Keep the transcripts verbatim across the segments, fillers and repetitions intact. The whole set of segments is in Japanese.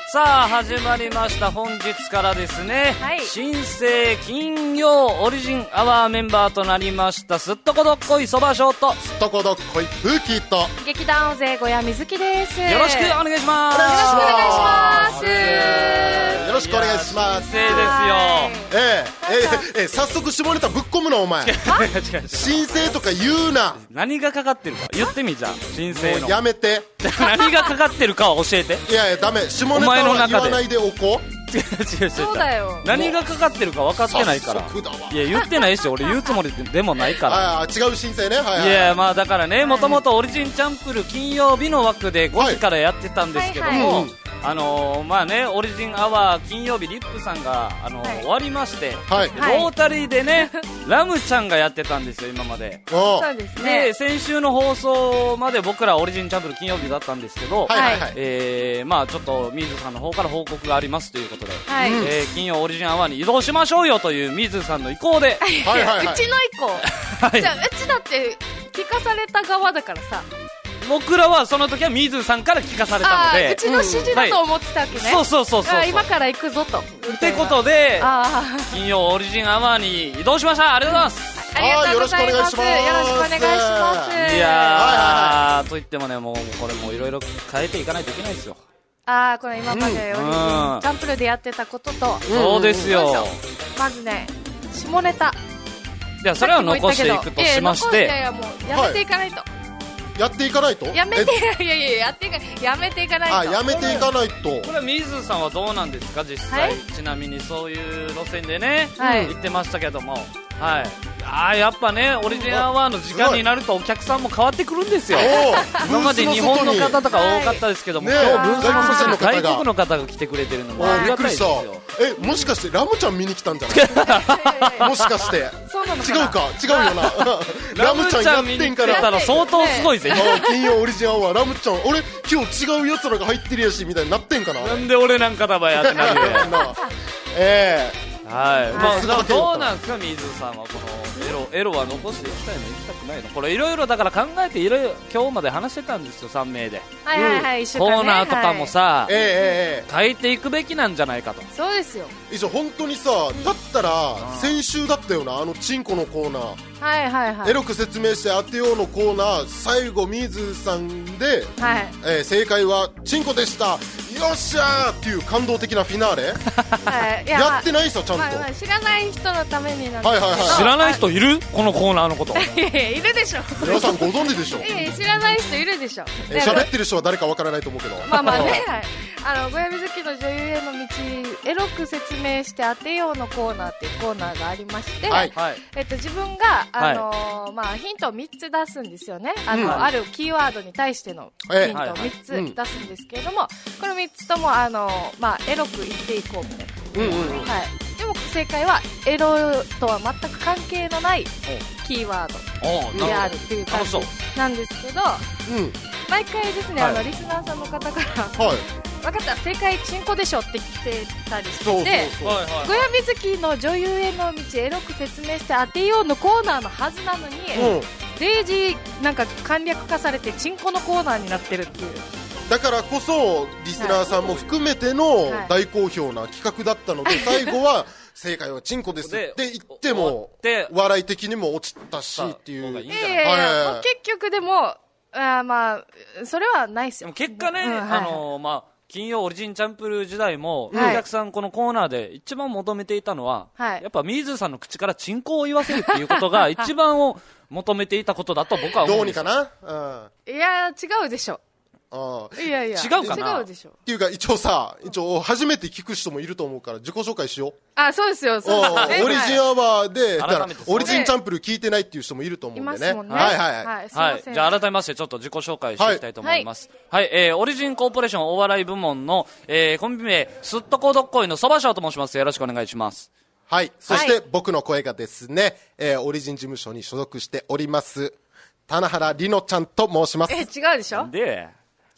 さあ始まりました。本日からですね、はい、新生金曜オリジンアワーメンバーとなりましたすっとこどっこいそばしょうとすっとこどっこいプーキーと劇団大勢小谷瑞希です。 よろしくお願いします。 よろしくお願いします。 よろしくお願いします。 新生ですよ。 ええええ早速下ネタぶっ込むなお前。新生とか言うな。 何がかかってるか言ってみ。じゃあ新生のもうやめて。 何がかかってるかは教えて。 いやいやダメ、下ネタは言わないでおこう。 違う違う違う。 そうだよ。 何がかかってるか分かってないから。いや言ってないし、俺言うつもりでもないから。 ああ違う新生ね。はいはい。 いやまあだからね、もともとオリジンチャンプル金曜日の枠でごじからやってたんですけども、あのー、まあね、オリジンアワー金曜日リップさんが、あのーはい、終わりまして、はい、ロータリーでね、ラムちゃんがやってたんですよ今まで。 そうですね。 で先週の放送まで僕らオリジンチャンプル金曜日だったんですけど、はいはいはい、えー、まあちょっと水さんの方から報告がありますということで、はい、えー、金曜オリジンアワーに移動しましょうよという水さんの意向ではいはい、はい、うちの意向、はい、じゃあうちだって聞かされた側だからさ、 僕らはその時は水さんから聞かされたので、 うちの指示だと思ってたわけね、うん、はい、 そうそうそうそう、 今から行くぞとってことで金曜オリジンアワーに移動しました。ありがとうございます。 ありがとうございます。よろしくお願いします。 いやーといってもね、もうこれもいろいろ変えていかないといけないですよ。 あー、この今までオリジンチャンプルでやってたことと、うん、 そうですよ。 まずね、下ネタ、 いやそれは残していくとしまして、 いやいやもうやめていかないと、はい、 やっていかないとやめていやいややっていかやめていかないとあやめていかないと。 これは水さんはどうなんですか実際、はい、ちなみにそういう路線でね、はい、行ってましたけども、はい、あやっぱねオリジンアワーの時間になるとお客さんも変わってくるんですよ。今まで日本の方とか多かったですけども、はい、今日ブースの外に外国の方が来てくれてるのもありがたいですよ。 えもしかしてラムちゃん見に来たんじゃないもしかしてそうなのか違うか違うよなラムちゃんやってんからラムちゃん見に来たら相当すごいぜ。 金曜オリジンアワーラムちゃん俺今日違うやつらが入ってるやしみたいになってんかな。 なんで俺なんかだばやってなるよええはい、まあ、どうなんですか水さんはこのエロ、エロは残していきたいの行きたくないの。これいろいろだから考えていろいろ今日まで話してたんですよさん名で、 はいはいはい、うん、 コーナーとかもさ、はい、 えー、 変えていくべきなんじゃないかと。 そうですよ。 以上本当にさ、だったら先週だったよなあのチンコのコーナー、 はいはいはい、 エロく説明して当てようのコーナー、最後水さんで、はい、えー、正解はチンコでした、よっしゃーっていう感動的なフィナーレ、はい、や, やってないさちゃんと、まあまあ、 知らない人のためになんですけど、 はいはいはい、 知らない人いるこのコーナーのこといやいやいるでしょ皆さんご存知でしょいやいや知らない人いるでしょ。 えー、喋ってる人は誰かわからないと思うけどまあまあねあの小谷瑞希の女優への道エロく説明して当てようのコーナーっていうコーナーがありまして、はい、えっと、自分が、あのーはい、まあ、ヒントをみっつ出すんですよね。あの、うん、あるキーワードに対してのヒントをみっつ出すんですけれども、このみっつとも、あのーまあ、エロく言っていこうみたいな、うんうん、はい、でも正解はエロとは全く関係のないキーワードであるっていう感じなんですけど、うん、毎回ですね、はい、あのリスナーさんの方から、はい、分かった正解チンコでしょって来てたりして、小谷瑞希の女優への道エロく説明して当てようのコーナーのはずなのに、うん、デイジーなんか簡略化されてチンコのコーナーになってるっていう。 だからこそリスナーさんも含めての大好評な企画だったので、はい、最後は正解はチンコですって言っても笑い的にも落ちたしっていう。 いやいやいや、もう結局でもあまあそれはないですよ。 結果ね、うん、はい、あのー、まあ金曜オリジンチャンプル時代も、はい、お客さんこのコーナーで一番求めていたのは、はい、やっぱ水さんの口からチンコを言わせるっていうことが一番を求めていたことだと僕は思うんですよ。 どうにかな、 うん、いや違うでしょ。 あいやいや違うかな。 違うでしょ。 っていうか一応さ、一応初めて聞く人もいると思うから自己紹介しよう。 あ、そうですよ。そうですね、 オリジンアワーで、だからオリジンチャンプル聞いてないっていう人もいると思うんでね。いますもんね。はいはいはい。 はい、 はい、じゃあ改めましてちょっと自己紹介していきたいと思います。はい、はい、えー、オリジンコーポレーションお笑い部門の、えー、コンビ名すっとこどっこいのそばしょうと申します。よろしくお願いします。 はい。そして僕の声がですね、えー、オリジン事務所に所属しております棚原里乃ちゃんと申します。 え、違うでしょ。 で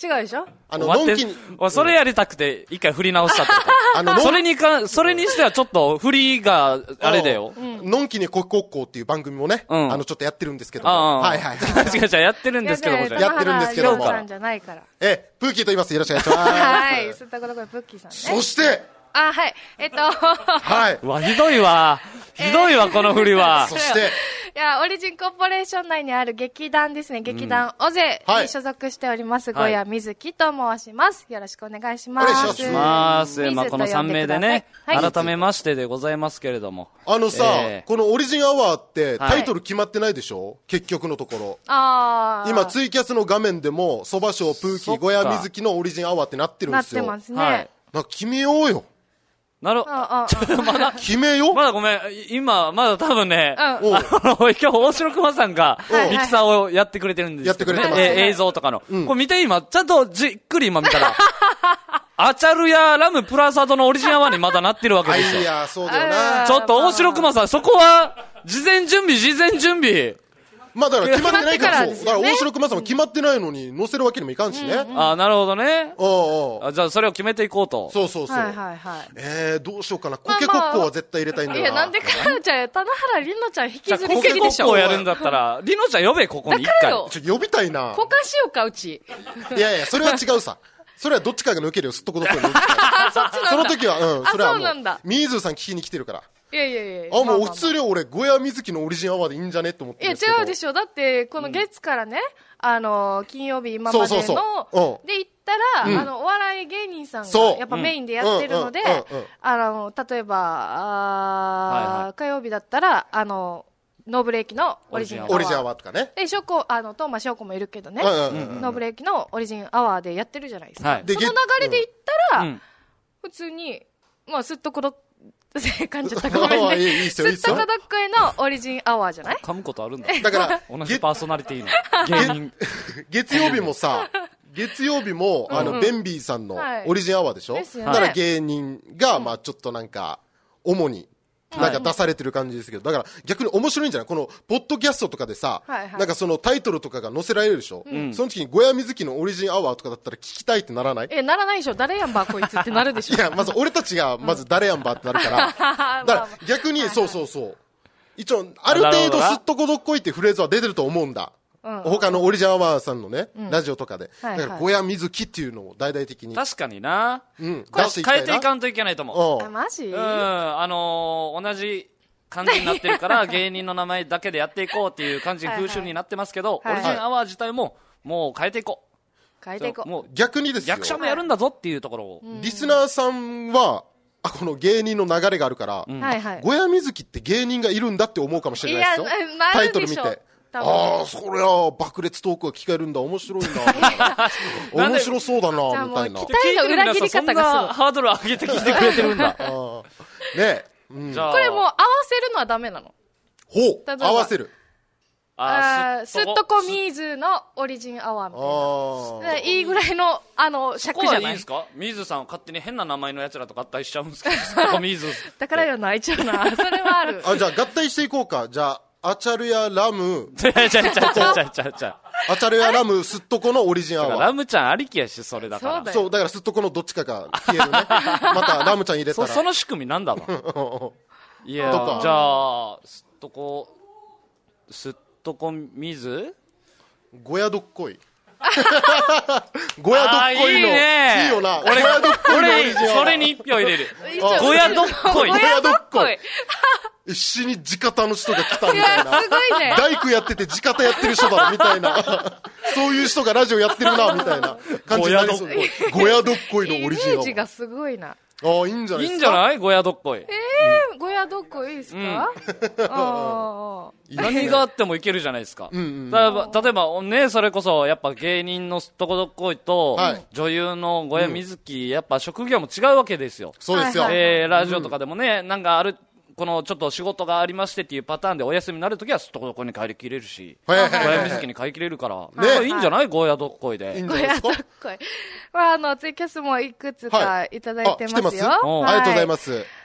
違うでしょ。 あの、のんきに。それやりたくて、一回振り直したってこと。あの、それにか、それにしてはちょっと振りが、あれだよ。 のんきにコキコッコーっていう番組もね、あの、ちょっとやってるんですけども。はいはい。 違う違う、やってるんですけども。 やってるんですけども。 え、 プーキーと言います。よろしくお願いします。 はい。すったことこれプーキーさんね。 そして、 あ、はい。えっと、 はい。 うわ、ひどいわ。ひどいわ、この振りは。 そして、 いや、オリジンコーポレーション内にある劇団ですね、劇団オゼに所属しております、小谷瑞希と申します。よろしくお願いします。 お願いします。まあ、このさん名でね、改めましてでございますけれども。 あのさ、このオリジンアワーってタイトル決まってないでしょ、結局のところ。 ああ。 今、ツイキャスの画面でも、そば賞、プーキー、小谷瑞希のオリジンアワーってなってるんですよ。 なってますね。 なんか決めようよ。 なるほど。まだ、 決めよまだごめん。今、まだ多分ね、あの、今日、大城熊さんが、ミキサーをやってくれてるんですけどね。 やってくれてます。 映像とかの。これ見て今、ちゃんとじっくり今見たら、アチャルやラムプラサドのオリジンアワーにまだなってるわけですよ。 いや、そうだよな。 ちょっと大城熊さん、そこは、事前準備、事前準備。 まあだから決まってないからそう。だから大城熊さんも決まってないのに載せるわけにもいかんしね。 ああ、なるほどね。 ああ。じゃあそれを決めていこうと。 そうそうそう。 はいはいはい。 えー、どうしようかな。コケコッコは絶対入れたいんだよな。 いや、なんでかなちゃん、棚原りのちゃん引きずりすぎでしょ。 コケコッコをやるんだったら、りのちゃん呼べ、ここに一回。 ちょっと呼びたいな。 交換しようか、うち。 いやいや、それは違うさ。それはどっちかが抜けるよ、すっとこどっこい抜ける。その時は、うん、それはもう、ミーズーさん聞きに来てるから。 いやいやいや。 あ、もう普通に俺、小谷瑞希のオリジンアワーでいいんじゃねって思ってるんですけど。 いや、違うでしょ。だって、この月からね、あの、金曜日今までの、で言ったら、あの、お笑い芸人さんが、やっぱメインでやってるので、あの、例えば、あ火曜日だったら、あの、ノーブレーキのオリジンアワー。 オリジンアワーとかね。 で、ショコ、あの、トーマショーコもいるけどね、ノーブレーキのオリジンアワーでやってるじゃないですか。その流れで言ったら、普通に、まあ、すっとこどっ感じたごめんね。 いいっすよ、いいっすよ。 すっとこどっこいのオリジンアワーじゃない噛むことあるんだ。 だから、 同じパーソナリティの芸人。 月曜日もさ、月曜日も、あの、ベンビーさんのオリジンアワーでしょだから芸人が、まあちょっとなんか、主に、なんか出されてる感じですけど、だから逆に面白いんじゃないこの、ポッドキャストとかでさ、なんかそのタイトルとかが載せられるでしょその時に小谷瑞希のオリジンアワーとかだったら聞きたいってならないえ、ならないでしょ誰やんばこいつってなるでしょいや、まず俺たちが、まず誰やんばってなるから。だから逆に、そうそうそう。一応、ある程度すっとこどっこいってフレーズは出てると思うんだ。他のオリジンアワーさんのね、ラジオとかで。だから小谷瑞希っていうのを大々的に。 確かにな。 うん。 出していきたいな。変えていかんといけないと思う。あ、マジうん。あのー、同じ感じになってるから、芸人の名前だけでやっていこうっていう感じ、風習になってますけど、オリジンアワー自体も、もう変えていこう。変えていこう。 もう逆にですよ。 役者もやるんだぞっていうところを。 リスナーさんは、あ、この芸人の流れがあるから、小谷瑞希って芸人がいるんだって思うかもしれないですよ。タイトル見て。ああ、そりゃ、爆裂トークが聞かれるんだ、面白いな。面白そうだな、みたいな。 期待の裏切り方がすごい。 ハードル上げてきてくれてるんだ。 ねじゃあ。これもう合わせるのはダメなのほう合わせる。 あすっとこミーズのオリジンアワーみたいな。いいぐらいの、あの、尺じゃない。 そこはいいんですかミーズさん勝手に変な名前の奴らと合体しちゃうんですかすっとこミーズ。 だからよな、一応な。それはある。 あ、じゃあ合体していこうか。じゃあ、アチャルやラム。 ちゃちゃちゃちゃちゃちゃちゃ。 アチャルやラム、すっとこのオリジンアワー。 ラムちゃんありきやし、それだから。 そう、だからすっとこのどっちかが消えるね。またラムちゃん入れたら。 その仕組みなんだわ。いや、じゃあ、すっとこ、すっとこ水ゴヤどっこい。ゴヤどっこいの。いいね。 いいよな。 俺、俺、それに一票入れる。ゴヤどっこい。 ゴヤどっこい。 死に地方の人が来たみたいな。 すごいね。 大工やってて地方やってる人だろみたいな。そういう人がラジオやってるなみたいな感じになりそう。ゴヤどっこいのオリジナル。 イメージがすごいな。 ああ、いいんじゃないですか。 いいんじゃないゴヤどっこい。 ええー、ゴヤどっこいいですか、うん、あ何があってもいけるじゃないですか。うんうん、例えば、ね、それこそ、やっぱ芸人のすっとこどっこいと、はい、女優の小谷瑞希、やっぱ職業も違うわけですよ。 そうですよ。 えー、ラジオとかでもね、うん、なんかある、このちょっと仕事がありましてっていうパターンでお休みになるときはすっとこどっこいに帰りきれるし、小谷瑞希に帰りきれるから、ね、いいんじゃないゴヤどっこいで。 ゴヤどっこい。まあ、あの、ツイキャスもいくつかいただいてますよ。 ありがとうございます。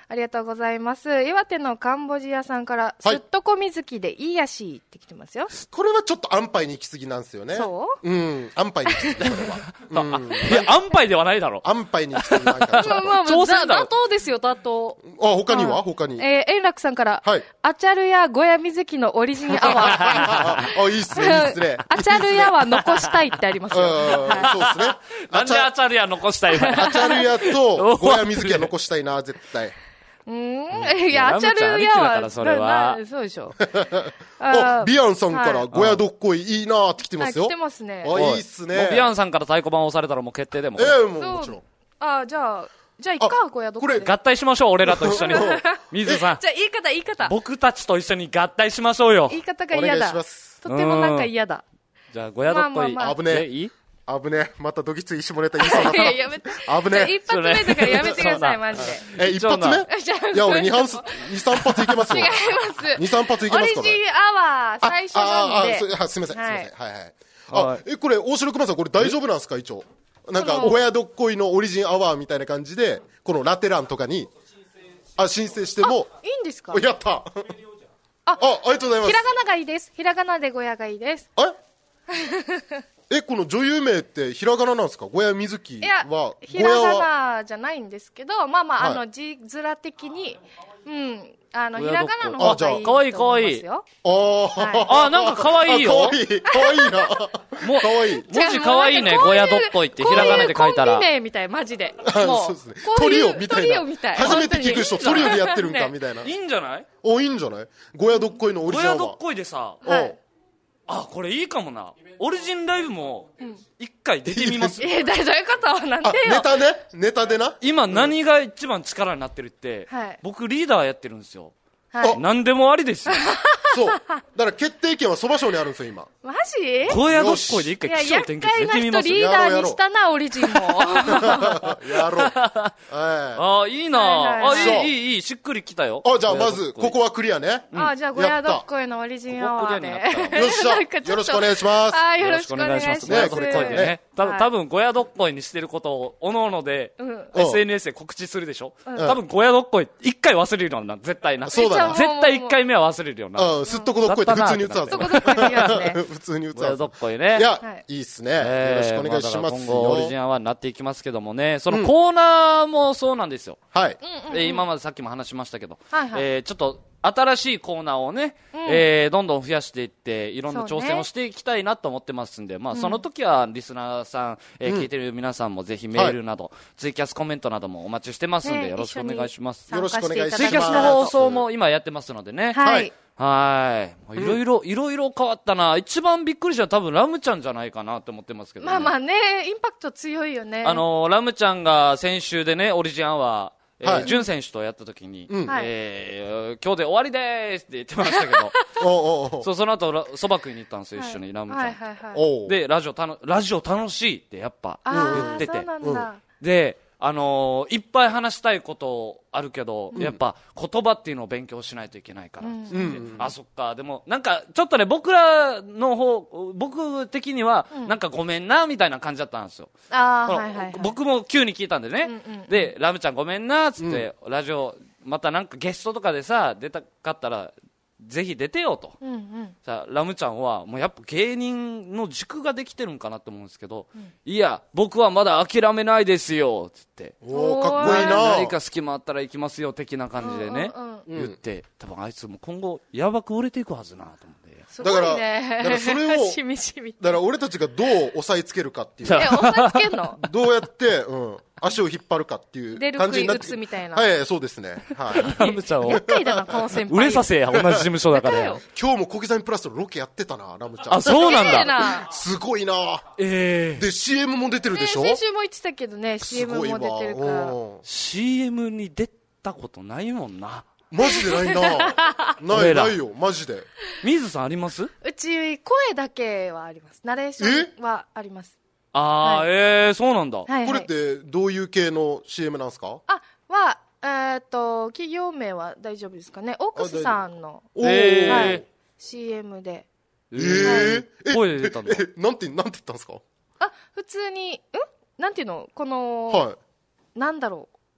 ありがとうございます。岩手のカンボジアさんから、すっとこ水木でいいやしって来てますよ。 これはちょっと安牌に行き過ぎなんですよね。 そううん。安牌に行き過ぎ、これは。うん、いや、安牌ではないだろ。 安牌に行き過ぎなんか。まあまあまあ、妥当ですよ、妥当。 あ、他には他に。 えー、円楽さんから、はい。アチャルヤゴヤ水木のオリジンアワー。 あ、いいっすね、いいっすね。 アチャルヤは残したいってありますよ。 そうですね。 なんでアチャルヤ残したいの？ アチャルヤとゴヤ水木は残したいな、絶対。 うん、いや、アチャルヤは、 それは。 そうでしょ。 あ、ビアンさんからゴヤどっこいいいなーって来てますよ。 来てますね。 あ、いいっすね。 ビアンさんから太鼓判押されたらもう決定でも。 ええ、もうもちろん。 あ、じゃあ、じゃあいっか、ゴヤどっこい。 これ、合体しましょう、俺らと一緒に。水さん。 じゃあ言い方、言い方。 僕たちと一緒に合体しましょうよ。 言い方が嫌だ。とてもなんか嫌だ。 じゃあ、ゴヤどっこい。 危ねえ。いい危ねえ。またドギツイ下ネタ言いそうだった。 いや、やめて。危ねえ。一発目だからやめてください、マジで。 え、一発目いや、俺二発、二三発いけますよ。 違います。 二三発いけますから。 オリジンアワー、最初なんで。 あ、すみません、すみません。はいはい。あ、え、これ、大城熊さん、これ大丈夫なんですか、一応。なんか、ゴヤどっこいのオリジンアワーみたいな感じで、このラテランとかに、あ、申請しても。 いいんですか？ やった。あ、ありがとうございます。 ひらがながいいです。ひらがなでゴヤがいいです。 ええ、この女優名ってひらがななんですか？ゴヤ水木は。 ひらがなじゃないんですけど、まあまあ、あの、字面的に、うん、あの、ひらがなの方がいいと思いますよ。 ああ、なんかかわいいよ。 かわいい。かわいいな。 もう、かわいい。文字かわいいね、ゴヤどっこいってひらがなで書いたら。 コンビ名みたい、マジで。 そうですね。トリオみたいな。 トリオみたい。 初めて聞く人、トリオでやってるんか、みたいな。 いいんじゃない？ お、いいんじゃない？ゴヤどっこいのオリジナルは。 ゴヤどっこいでさ、あ、これいいかもな。オリジンライブも一回出てみます。 え、どういうことなんでよ。 ネタね、ネタでな。 今何が一番力になってるって、僕リーダーやってるんですよ。何でもありですよ。 そう。だから決定権はそば賞にあるんですよ、今。 マジ？ ゴヤどっこいで一回起承転結出てみます。 リーダーにしたな、オリジンも。 やろう。 ああ、いいな。あ、いい、いい、いい、しっくりきたよ。 あ、じゃあまず、ここはクリアね。 あ、じゃあゴヤどっこいのオリジンアワーで。 よっしゃ。よろしくお願いします。 あ、よろしくお願いします。ね、 これね。多分ゴヤどっこいにしてることを、おのおので、エスエヌエス で告知するでしょ？多分ゴヤどっこい、一回忘れるような、絶対な。 そうだな。 絶対一回目は忘れるような。 うん、すっとこどっこいって普通に言ってたんですよ。普通に言ってたんです。 ゴヤどっこいね。 いや、いいっすね。よろしくお願いします。 今後オリジンアワーになっていきますけどもね、そのコーナーもそうなんですよ。 はい。 今までさっきも話しましたけど、えちょっと新しいコーナーをね、えどんどん増やしていって、いろんな挑戦をしていきたいなと思ってますんで、まあその時はリスナーさん、え聞いてる皆さんもぜひメールなど、ツイキャスコメントなどもお待ちしてますんで、よろしくお願いします。 よろしくお願いします。 ツイキャスの放送も今やってますのでね。 はい。 はい。いろいろ、いろいろ変わったな。一番びっくりしたのは多分ラムちゃんじゃないかなって思ってますけどね。 まあまあね、インパクト強いよね。 あのー、ラムちゃんが先週でね、オリジンアワー、えーはい、ジュン選手とやった時に、うん、えー、今日で終わりでーすって言ってましたけど、おうおうそう、その後、そば食いに行ったんですよ、はい、一緒にラムちゃん。はいはいはい、で、ラジオたの、ラジオ楽しいってやっぱ言ってて。で、あのー、いっぱい話したいことあるけど、うん、やっぱ言葉っていうのを勉強しないといけないからってって、うん、あ、そっか、でもなんかちょっとね、僕らの方、僕的には、うん、なんかごめんなみたいな感じだったんですよ。 あ、はいはいはい、 僕も急に聞いたんでね、うんうん、でラムちゃんごめんなっつって、うん、ラジオまたなんかゲストとかでさ出たかったらぜひ出てよと、うんうん、さあラムちゃんはもうやっぱ芸人の軸ができてるんかなと思うんですけど、うん、いや僕はまだ諦めないですよつって、 おーかっこいいな、 何か隙間あったら行きますよ的な感じでね、うんうん、言って多分あいつも今後やばく売れていくはずなと思って、 すごいね、 だからだからそれをしみしみだから俺たちがどう押さえつけるかっていう、 え押さえつけんのどうやって、うん足を引っ張るかっていう感じになって、 出る杭打つみたいな、 はい、そうですね、はい、 ラムちゃんを厄介だなこの先輩、 売れさせや同じ事務所だからや今日も小刻みプラスのロケやってたなラムちゃん。 あ、そうなんだ、 すごいな、 えー、 で シーエム も出てるでしょ、 ね、先週も言ってたけどね シーエム も出てるからシーエム に出たことないもんな、 マジでないなないないよマジで。 水さんあります？ うち声だけはあります、ナレーションはあります。 あー、はい、えー、そうなんだ、はいはい、 これってどういう系の シーエム なんですか？ あは、えー、っと企業名は大丈夫ですかね、オークスさんの、 えーはい、シーエム で、 えーはい、声で出たんだ。 えなんてなんて言ったんですか？ あ、普通にんなんていうのこの、 はい、 なんだろう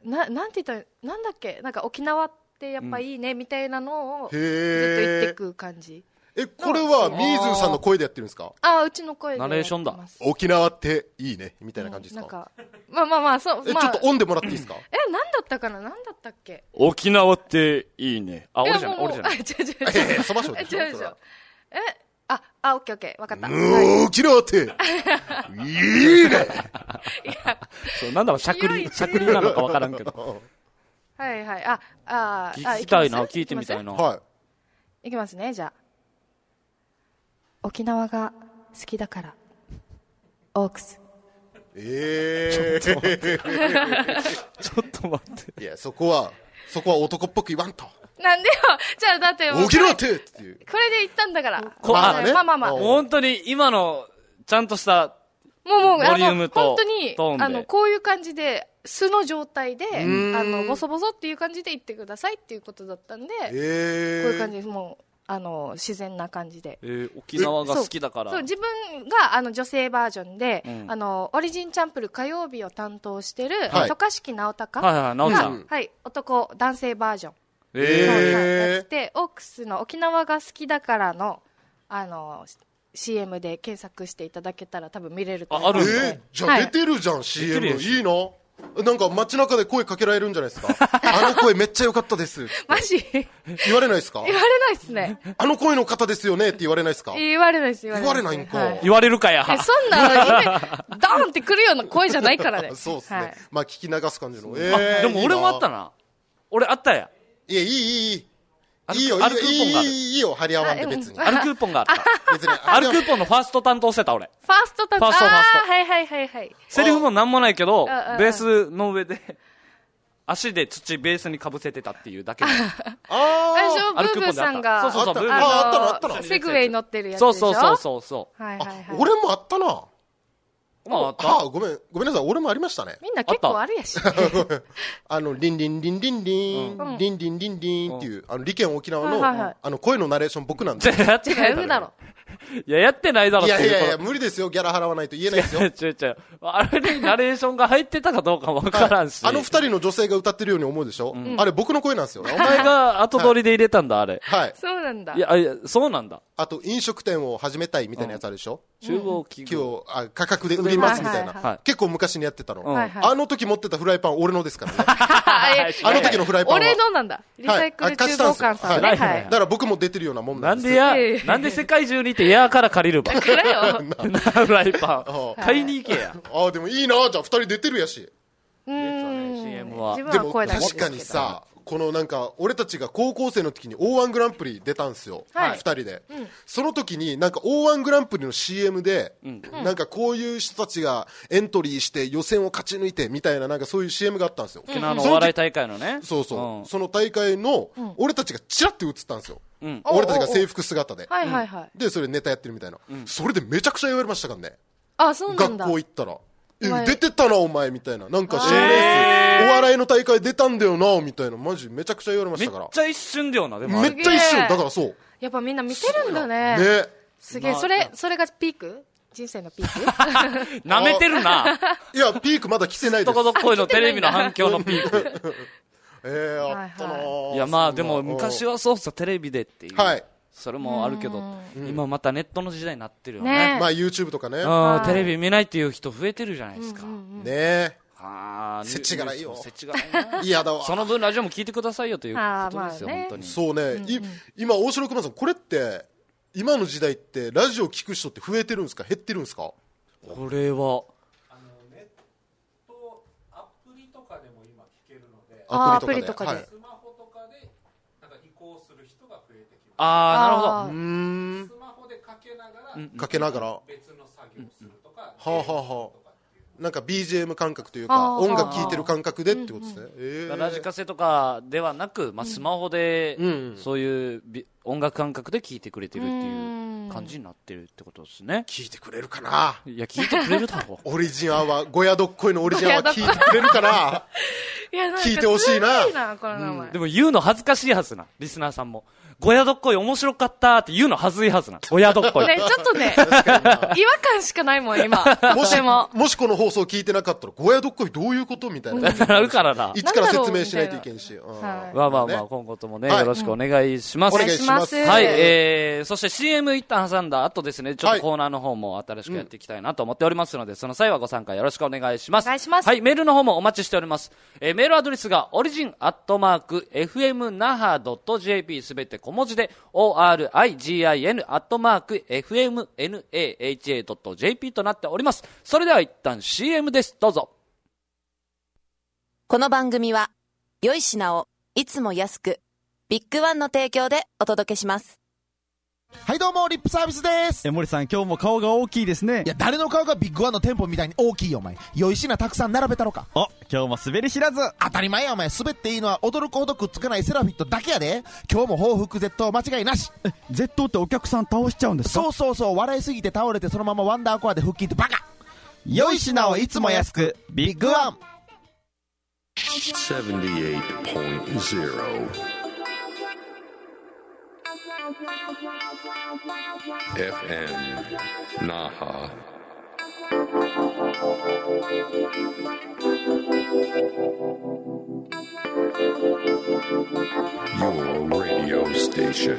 ななんて言ったらなんだっけ、なんか沖縄ってやっぱいいねみたいなのをずっと言ってく感じ。 え、これはミーズーさんの声でやってるんですか？ あ、うちの声でナレーションだ。 沖縄っていいねみたいな感じですか？ なんかまあまあまあそう。 え、ちょっとオンでもらっていいですか？ え、なんだったかな、なんだったっけ？ 沖縄っていいね。あ、俺じゃない俺じゃない。 違う違う違う。 ええ、そばしょうでしょ。 違う違う。え、あ、あ、オッケーオッケー、わかった。 沖縄っていいね。 そう、なんだろう、しゃくりしゃくりなのかわからんけど。 はいはい。あ、あ、 聞きたいな、聞いてみたいな。 はい。 いきますね、じゃあ。沖縄が好きだからオークス。 ええー、ちょっと待ってちょっと待って。 いや、そこはそこは男っぽく言わんと。 なんでよ。じゃあだって沖縄ってっていうこれで言ったんだから。 まあね、 まあまあまあ。 本当に今のちゃんとしたもうもうボリュームと本当にあのこういう感じで素の状態であのボソボソっていう感じで言ってくださいっていうことだったんで、 えー、 こういう感じです。もうあの自然な感じで、 えー、沖縄が好きだから。 そう、そう自分があの女性バージョンで、うん、あのオリジンチャンプル火曜日を担当してる渡嘉敷直隆が、 はいはい、直ちゃん、 はい、男男性バージョン、 えー、 やってオークスの沖縄が好きだからのあの シーエム で検索していただけたら多分見れると思う。 あ、あるんだ。 えー、じゃあ出てるじゃん、はい、シーエム いいの。なんか街中で声かけられるんじゃないですか。あの声めっちゃ良かったですマジ言われないですか？ 言われないですね。 あの声の方ですよねって言われないですか？ 言われないです。 言われないんか、はい、 言われるかや。 そんなドーンってくるような声じゃないからね。 そうですね、はい、まあ聞き流す感じの、 えー、でも俺もあったな。俺あったや。 いや、いいいいいいいいよ、 あるクーポンがある。 いいよ、張り合わんで別に。 あるクーポンがあった。別に。あるクーポンのファースト担当してた俺。 ファースト担当。 ファースト、ファースト。 はいはいはいはい。 セリフもなんもないけど、ベースの上で、足で土ベースにかぶせてたっていうだけで。 ああ。ブーブーさんが、 そうそうそう、ブーブー。 あったのあったの。 セグウェイ乗ってるやつでしょ。 そうそうそうそう。 はいはいはい。 俺もあったな。 まあ、あった。 あ、ごめん、ごめんなさい、俺もありましたね。 みんな結構あるやし。 あの、リンリンリンリンリン、リンリンリンリンっていう、あの、利権沖縄の、あの、声のナレーション僕なんで。 やってないだろ。 いや、やってないだろ。 いやいやいや、無理ですよ、ギャラ払わないと言えないですよ。 違う違う。あれにナレーションが入ってたかどうかわからんし。 あの二人の女性が歌ってるように思うでしょ。あれ僕の声なんですよ。 お前が後取りで入れたんだ、あれ。 はい。 そうなんだ。 いや、いや、そうなんだ。 あと、飲食店を始めたいみたいなやつあるでしょ。 中央企業。 今日、価格で売りますみたいな。結構昔にやってたの。あの時持ってたフライパン俺のですからね。あの時のフライパンは。 俺のなんだ。リサイクル厨房館さんね。だから僕も出てるようなもんなんです。 なんでや、なんで世界中にいてエアーから借りるば。フライパン。買いに行けや。 ああ、でもいいな。じゃあ二人出てるやし。 うん。 シーエム は。 でも確かにさ、このなんか俺たちが高校生の時に オーワン グランプリ出たんですよ、はい、ふたりで、うん、その時になんか オーワン グランプリの シーエム で、うん、なんかこういう人たちがエントリーして予選を勝ち抜いてみたいななんかそういう シーエム があったんですよ。 沖縄のお笑い大会のね。 そうそう、うん、その大会の俺たちがチラッて映ったんですよ、うん、俺たちが制服姿で、 はいはいはい、 でそれネタやってるみたいな、うん、それでめちゃくちゃ言われましたからね。 あ、そうなんだ。 学校行ったら出てたなお前みたいな、なんか賞レースお笑いの大会出たんだよなみたいな、マジめちゃくちゃ言われましたから。 めっちゃ一瞬だよな。でもめっちゃ一瞬だから。そうやっぱみんな見てるんだね。 ね、 すげえ。それそれがピーク、人生のピーク。 なめてるな。 いやピークまだ来てないです。 とこどっこいのテレビの反響のピーク。 えー、あったな。 いやまあでも昔はそうさ、テレビでっていう、はい、それもあるけど、今またネットの時代になってるよね。 ね、まあ YouTube とかね、 テレビ見ないっていう人増えてるじゃないですか。 ねえ。 ああ、 せちがないよ。 せちがない。 いやだわ。 その分ラジオも聞いてくださいよということですよ、本当に。 そうね。今大城熊さん、これって今の時代ってラジオ聞く人って増えてるんですか、減ってるんですか？ これはあのネットアプリとかでも今聞けるので、 アプリとかで、 スマホとかでなんか移行する人が増えてきます。 ああ、なるほど。 うーん。 スマホでかけながら、 かけながら別の作業するとか、はあはあはあ。なんか ビージーエム 感覚というか音楽聴いてる感覚でってことですね、うんうんえー、 ラジカセとかではなく、まあ、スマホでそういう音楽感覚で聴いてくれてるっていう感じになってるってことですね。 聴いてくれるかな。 いや聴いてくれるだろう。 オリジンアワー、ゴヤドッコイのオリジンアワー聴いてくれるかな。 いや、なんか聞いてほしいな。 うん、でも言うの恥ずかしいはずな、リスナーさんもゴヤどっこい面白かったって言うのはずいはずな。ゴヤどっこい。 ね、ちょっとね、違和感しかないもん、今。 もし、もしこの放送聞いてなかったら、ゴヤどっこいどういうことみたいな。 なるからな。 一から説明しないといけんし。 まあまあまあ、今後ともね、よろしくお願いします。 お願いします。 はい、えー、そして シーエム 一旦挟んだ後ですね、ちょっとコーナーの方も新しくやっていきたいなと思っておりますので、その際はご参加よろしくお願いします。 お願いします。 はい、メールの方もお待ちしております。えー、メールアドレスが、オリジンアットマーク、エフエムナハドットジェーピー すべて小文字で、オーアールアイジーアイエヌ アットマーク、エフエムナハ ドットジェーピー となっております。それでは一旦 シーエム です。どうぞ。 この番組は、良い品をいつも安く、ビッグワンの提供でお届けします。 はいどうもリップサービスです。 え森さん今日も顔が大きいですね。 いや誰の顔がビッグワンの店舗みたいに大きいよお前。良い品たくさん並べたろか。 お今日も滑り知らず。 当たり前やお前。滑っていいのは驚くほどくっつかないセラフィットだけやで。今日も報復絶倒間違いなし。 え絶倒ってお客さん倒しちゃうんですか。 そうそうそう。笑いすぎて倒れてそのままワンダーコアで腹筋ってバカ。 良い品をいつも安くビッグワンセブンティエイトポイントゼロエフエム Naha Your radio station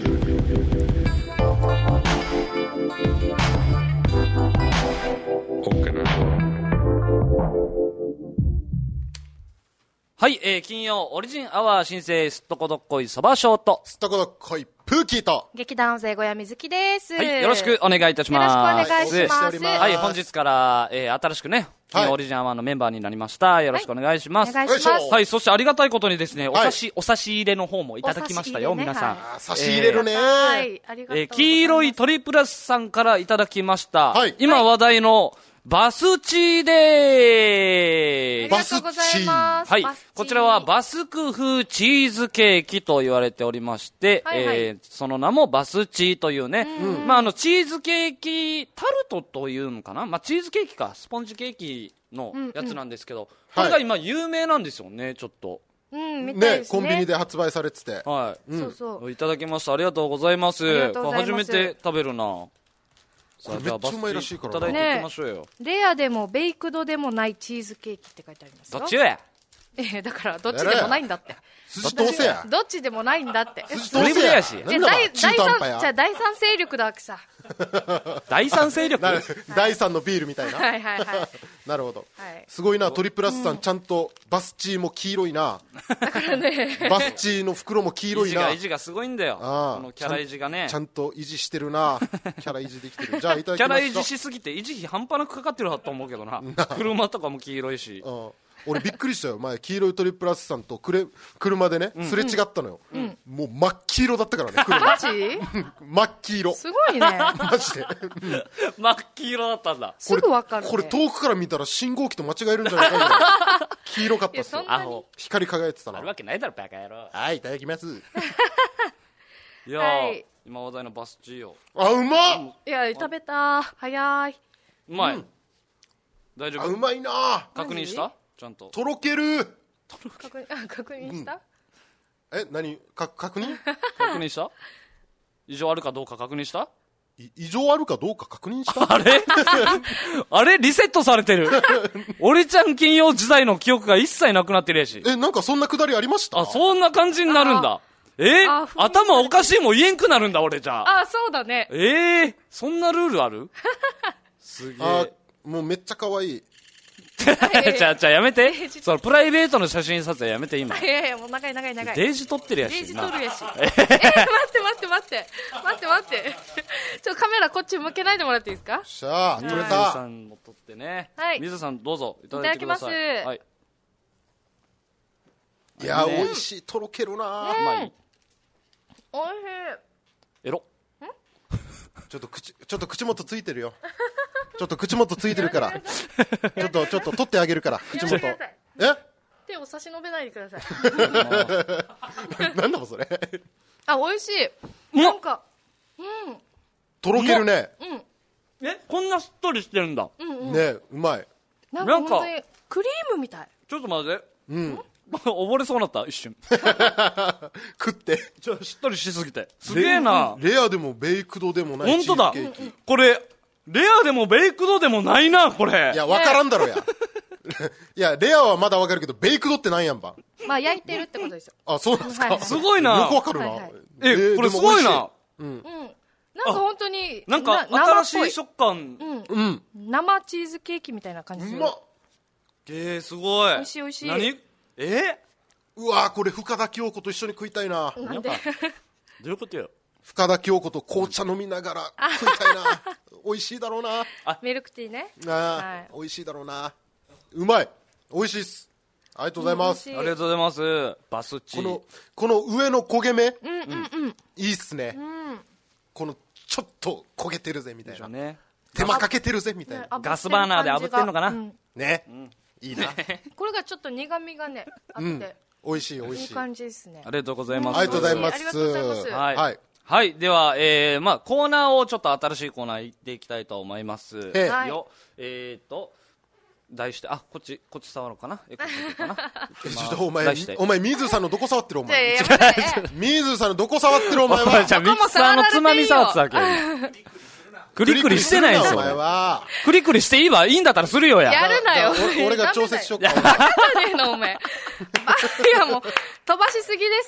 Okinawa はい、えー、金曜オリジンアワー新生すっとこどっこいそばショート。 すっとこどっこいプーキーと劇団勢小屋みずきです。 はい、よろしくお願いいたします。 よろしくお願いします。 はい、本日から、えー、新しくね、金曜オリジンアワーのメンバーになりました。よろしくお願いします。 はい、お願いします。 はい、そしてありがたいことにですね、お差し、はい、お差し入れの方もいただきましたよ、ね、皆さん。 はい、差し入れるねー。 はい、ありがとうございます。えー、 黄色いトリプラスさんからいただきました。 はい、 今話題の、バスチーでーす。 ありがとうございます。 はい。こちらはバスク風チーズケーキと言われておりまして、はいはい、えー、その名もバスチーというね、うん、まああのチーズケーキタルトというのかな、まあチーズケーキか、スポンジケーキのやつなんですけど、うんうん、これが今有名なんですよね、ちょっと。 うん、みたいですね。 ね、コンビニで発売されてて。 はい。 うん、そうそう。 いただきました。ありがとうございます。 ありがとうございます。 初めて食べるな。 これめっちゃうまいらしいからな。いただいていきましょうよ、ね。 レアでもベイクドでもないチーズケーキって書いてありますよ。 どっちや。 えだからどっちでもないんだって。 筋通せや。 どっちでもないんだって。 筋通せやし。 じゃ第三じゃ第三勢力だわけさ。 第三勢力。 第三のビールみたいな。 はいはいはい。 なるほど。すごいな、トリプラスさんちゃんとバスチーも黄色いな。 だからね。 バスチーの袋も黄色いな。 維持がすごいんだよ。このキャラ維持がね。 ちゃんと維持してるな。キャラ維持できてる。じゃあいただきましょう。 キャラ維持しすぎて維持費半端なくかかってるはと思うけどな。車とかも黄色いし。 俺びっくりしたよ。前黄色いトリプラスさんとくれ車でね、うん、すれ違ったのよ、うん、もう真っ黄色だったからね。 マジ真っ黄色。 すごいね。 マジで、うん、 真っ黄色だったんだ。 すぐ分かる、ね、 これ遠くから見たら信号機と間違えるんじゃないかぐらい黄色かったっすよ。 アホ。 光り輝いてたな。 あるわけないだろバカ野郎。 はい、いただきます。 いやー、はい、今話題のバスチーよ。 あ、うまっ。 いや食べた。早い。 うまい、うん、大丈夫。 あ、うまいな。 確認した？ちゃんととろける。 確認、あ、確認した、 うん、え、何か確認確認した。異常あるかどうか確認した。 異常あるかどうか確認した。 あれあれリセットされてる。俺ちゃん金曜時代の記憶が一切なくなってるやし。 え、なんかそんなくだりありました。 あ、そんな感じになるんだ。えー、頭おかしいもん言えんくなるんだ俺じゃあ。 あ、そうだね。 えー、そんなルールある。すげえ。 もうめっちゃ可愛い。 じゃあ、じゃあやめて。そのプライベートの写真撮影やめて今。 いやいや、もう長い長い長い。 デージ撮ってるやし。 デージ撮るやし。えー、待って待って待って。待って待って。ちょっとカメラこっち向けないでもらっていいですか。 しゃあ、撮れた。 水さんも撮ってね。 はい。 水さんどうぞいただいてください。いただきます。はい。 いや、美味しい。とろけるな。 まあいい。 おいしい。 エロ。 ちょっと口、ちょっと口元ついてるよ。ちょっと口元ついてるから。ちょっと、ちょっと取ってあげるから、口元。え？ 手を差し伸べないでください。 なんだもんそれ。 あ、美味しい。なんか、うん。 とろけるね。 うん。 え、こんなしっとりしてるんだ。 うんうん。 ね、うまい。 なんか、クリームみたい。 ちょっと待って。 うん。 溺れそうになった一瞬食ってちょしっとりしすぎてすげえな。 レアでもベイクドでもない本当だチーズケーキ。 これレアでもベイクドでもないなこれ。 いや分からんだろやいやレアはまだ分かるけどベイクドってなんやんば。 まあ焼いてるってことですよ。 あ、そうなんですか、 はい、 すごいな。 よく分かるな、はいはい、 え、えー、これすごいな。 うん、うん、 なんか本当になんか新しい食感。 うん、うん、生チーズケーキみたいな感じする。うまっ。 えー、すごい。 美味しい美味しい。 何？えー、うわー、これ深田恭子と一緒に食いたいな。 なんで？ どういうことよ。 深田恭子と紅茶飲みながら食いたいな。美味しいだろうな。 あ、ミルクティーね。 あ、はい、美味しいだろうな。うまい。美味しいっす。ありがとうございます。 ありがとうございます。バスチー。 このこの上の焦げ目、 うんうんうん、 いいっすね。 うん、 このちょっと焦げてるぜみたいな。 ね、 手間かけてるぜみたいな。 ガスバーナーで炙ってんのかな。うん、 ね、うん、いいな。 これがちょっと苦味がねあって、うん、 美味しい美味しい。 いい感じですね。 ありがとうございます。 ありがとうございます。 ありがとうございます。 はい。はいはい、では、えー、まあ、コーナーをちょっと新しいコーナー行っていきたいと思います。 えー、 よ、えーと、題して、あ、こっち、こっち触ろうかな。え、こっちかな。 ちょっとお前、お前、水さんのどこ触ってるお前。水さんのどこ触ってるお前は。 じゃあ、ミキサーのつまみ触ってたわけ。クリクリしてないんですよ。クリクリしていいわ。いいんだったらするよや。 やるなよ。 俺が調節しよっか。 バカじゃねえの、お前。いや、もう、飛ばしすぎです。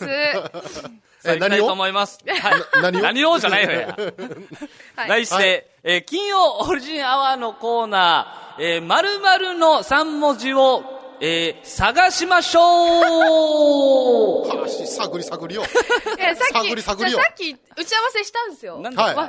さあ、行きたいと思います。 何を何をじゃないよや。題して、えー、金曜オリジンアワーのコーナー、えー、〇〇のさん文字を、えー、探しましょう。 話探り探りよ。 いや、さっき、 探り探りよ。 さっき打ち合わせしたんですよ。 なんだ、はい、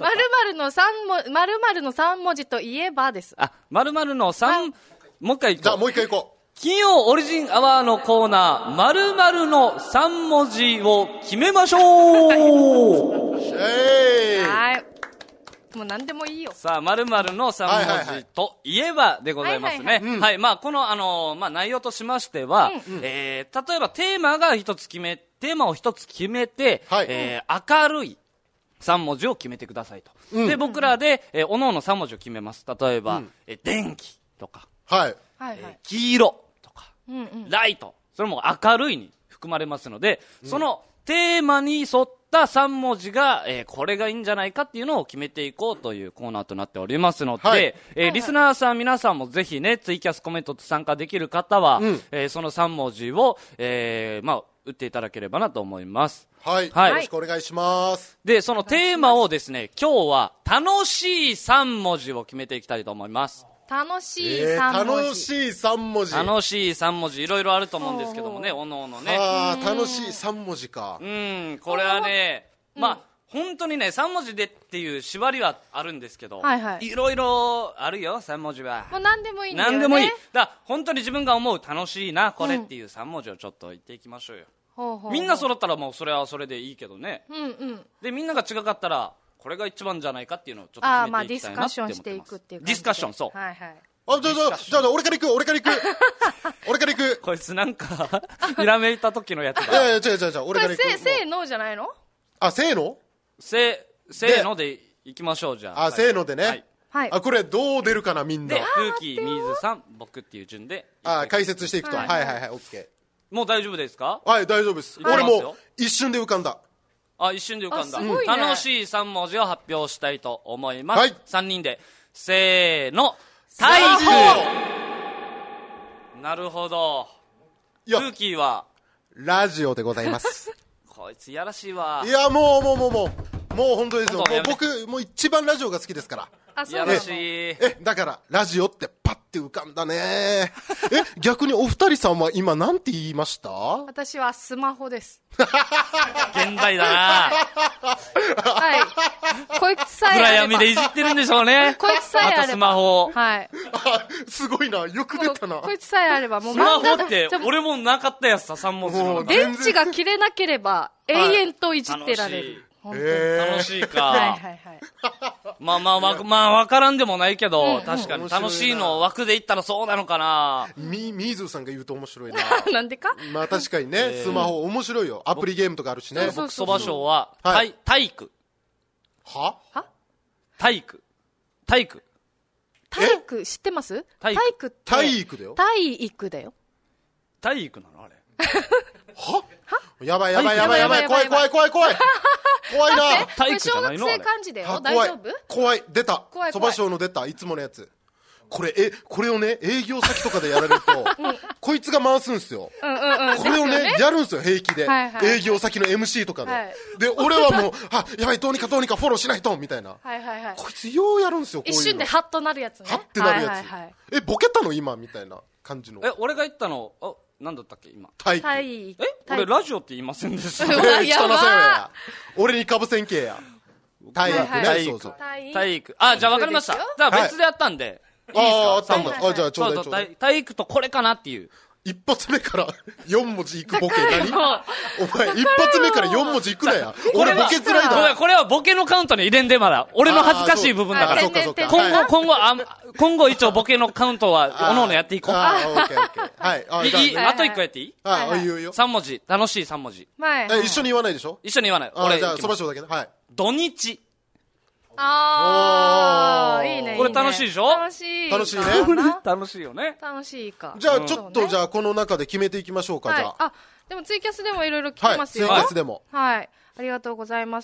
〇〇の三文、〇〇のさん文字といえばです。 あ、〇〇の三、もう一回行こう。 じゃあもう一回行こう。 金曜オリジンアワーのコーナー、〇〇のさん文字を決めましょう。 えー、 はい。もう何でもいいよ。 さあ、〇〇のさん文字といえばでございますね。はい、まあ、この、あのー、まあ、内容としましては、うん、えー、例えばテーマが一つ決め、テーマを一つ決めて、はい、えー、明るいさん文字を決めてくださいと。うん、で、僕らで、えー、おのおのさん文字を決めます。例えば、うん、えー、電気とか、 はい。 えー、黄色とか、 うんうん、 ライト。それも明るいに含まれますので、うん、そのテーマに沿ったさん文字が、えー、これがいいんじゃないかっていうのを決めていこうというコーナーとなっておりますので、はい、えーはいはい、リスナーさん皆さんもぜひね、ツイキャスコメントと参加できる方は、うん、えー、そのさん文字を、えー、まあ、打っていただければなと思います。 はい。はい、よろしくお願いします。 で、そのテーマをですね、今日は楽しいさん文字を決めていきたいと思います。 楽しいさん文字、 えー、楽しいさん文字楽しいさん文字いろいろあると思うんですけどもね、おのおのね。 ああ、楽しいさん文字か。 うん、これはね、まあ本当にねさん文字でっていう縛りはあるんですけど、 はいはい、 いろいろあるよさん文字は。 もう何でもいいんだよね。 何でもいい。だから本当に自分が思う楽しいなこれっていうさん文字をちょっと言っていきましょうよ。 ほうほう、 みんな揃ったらもうそれはそれでいいけどね。 うんうん。 でみんなが違かったらこれが一番じゃないかっていうのをちょっと決めていきたいなって思ってます。あ、まあディスカッションしていくっていう感じで。 ディスカッション、そう。 はいはい。 あ、じゃあ、じゃあ、じゃあ、俺から行く、俺から行く。俺から行く。 こいつなんか、ひらめいた時のやつだ。 いやいや、違う違う違う、俺から行く。 せ、せーのじゃないの？ あ、せーの？ せ、せーので行きましょう、じゃあ。 あ、せーのでね。 はい。 はい。 あ、これどう出るかな、みんな。 で、空気、水さん、僕っていう順で。 あ、解説していくと。はいはいはい、オッケー。もう大丈夫ですか？ はい、大丈夫です。俺も一瞬で浮かんだ。 あ、一瞬で浮かんだ。 すごいね。 楽しいさん文字を発表したいと思います。 はい。 さんにんで、せーの。体育。なるほど。空気はラジオでございます。 こいつやらしいわ。 いや、もうもうもうもうもう本当ですよ。もう僕もう一番ラジオが好きですから。 あ、そうやらしい。 え、だからラジオってパッて浮かんだね。え、逆にお二人さんは今なんて言いました？ 私はスマホです。 現代だな。 はい。こいつさえあれば。 暗闇でいじってるんでしょうね。 こいつさえあれば。 またスマホ。 はい。 あ、すごいな。よく出たな。 こいつさえあればもうスマホって俺もなかったやつさ、さん文字の。 電池が切れなければ永遠といじってられる。 楽しいか。 はいはいはい。 まあまあまあ、まあわからんでもないけど、確かに楽しいの枠で言ったらそうなのかな。 み、みーずーさんが言うと面白いな。 なんでか？ まあ確かにね、スマホ面白いよ。アプリゲームとかあるしね。 僕そば賞は、体育。 は？ は？ 体育。体育。 体育知ってます？体育って。 体育だよ。 体育だよ。 体育なのあれはやばいやばいやばいやばい怖い怖い怖い怖い怖いな。 体育じゃないの？小学生漢字だよ。大丈夫？ 怖い。出た。そば賞の出た。いつものやつ。これえこれをね営業先とかでやられると、うん、こいつが回すんですよ。うんうんうん、これをね、ねやるんですよ平気で、はいはい、営業先の エムシー とかで、はい、で俺はもうあやばいどうにかどうにかフォローしないとみたいな、はいはいはい、こいつようやるんですよ。こういうの一瞬でハッとなるやつね。 ハッてなるやつ、はいはいはい、えボケたの今みたいな感じの。 え俺が言ったのあなんだったっけ今体育。 え俺ラジオって言いませんでした。 え人のせいや俺にかぶせんけや。体育ね、はいはい、そうそう体育。あじゃあ分かりました。じゃあ別でやったんで、はいいいああ、あったんだ。あ、じゃあ、ちょうだいちょうだい。 体育とこれかなっていう。 一発目からよん文字いくボケ何お前、一発目からよん文字いくなや。俺ボケづらいだろ。 これはボケのカウントに入れんでまだ。俺の恥ずかしい部分だから。 そうかそうか。 今後、今後、あ今後一応ボケのカウントは、おのおのやっていこう。 ああ、オッケーオッケー。はい。 あいい、あと一個やっていい？ ああ、いいよいいよ。 さん文字。楽しいさん文字。 え、一緒に言わないでしょ？ 一緒に言わない。 俺、じゃあ、そば賞だけね。はい。 土日。 あーいいね。 これ楽しいでしょ？ 楽しい。 楽しいね。 楽しいよね。 楽しいか。 じゃあちょっとじゃあこの中で決めていきましょうか。じゃあ。 あでもツイキャスでもいろいろ聞きますよ。 ツイキャスでも。 はいありがとうございます。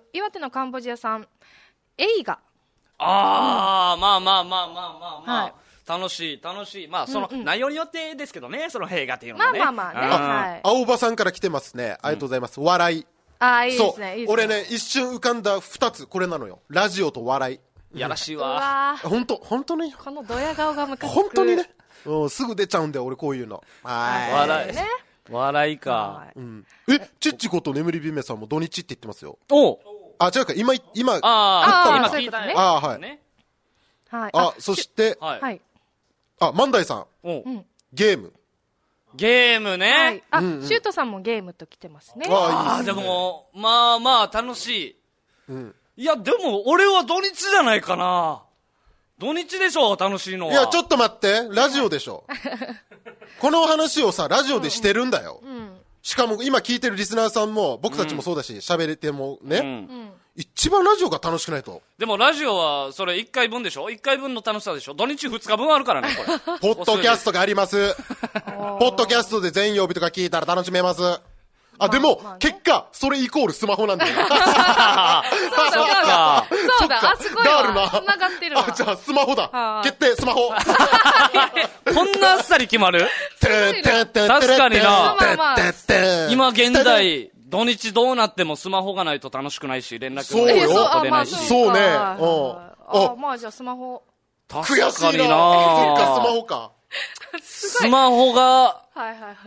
岩手のカンボジアさん映画。 ああまあまあまあまあまあまあ。楽しい楽しいまあその内容によってですけどねその映画っていうのはね。 まあまあまあね。 青葉さんから来てますね。ありがとうございます。笑い。 あいいですね。 俺ね一瞬浮かんだふたつこれなのよ。ラジオと笑い。 やらしいわ。 本当本当に。 このドヤ顔がムカつく。 本当にね。うんすぐ出ちゃうんだよ俺こういうの。 笑いね。笑いか。 えチッチこと眠りびめさんも土日って言ってますよ。 おあ違うか今今ああ今聞いたね。 あはいはい。あそしてはいあ万代さんゲーム。 ゲームね。 あ、シュートさんもゲームと来てますね。 ああ、でも、まあまあ楽しい。いや、でも俺は土日じゃないかな。土日でしょ、楽しいのは。 いや、ちょっと待って、ラジオでしょ。この話をさ、ラジオでしてるんだよ。しかも今聞いてるリスナーさんも、僕たちもそうだし、喋れてもね。一番ラジオが楽しくないと。 でもラジオはそれいっかいぶんでしょ？ いっ 回分の楽しさでしょ？土日ふつかぶんあるからねこれ。 ポッドキャストがあります。ポッドキャストで全曜日とか聞いたら楽しめます。あ、でも、まあね、結果それイコールスマホなんだよ。そうだそうだあすごいわ繋がってるわ。 あじゃあスマホだ。決定スマホ。 こんなあっさり決まる？確かにな。まあまあ、今現代。土日どうなってもスマホがないと楽しくないし連絡も取れないし。 そうね。 あまあじゃあスマホ。 悔しいな。そっかスマホか。 スマホがはいはいはい。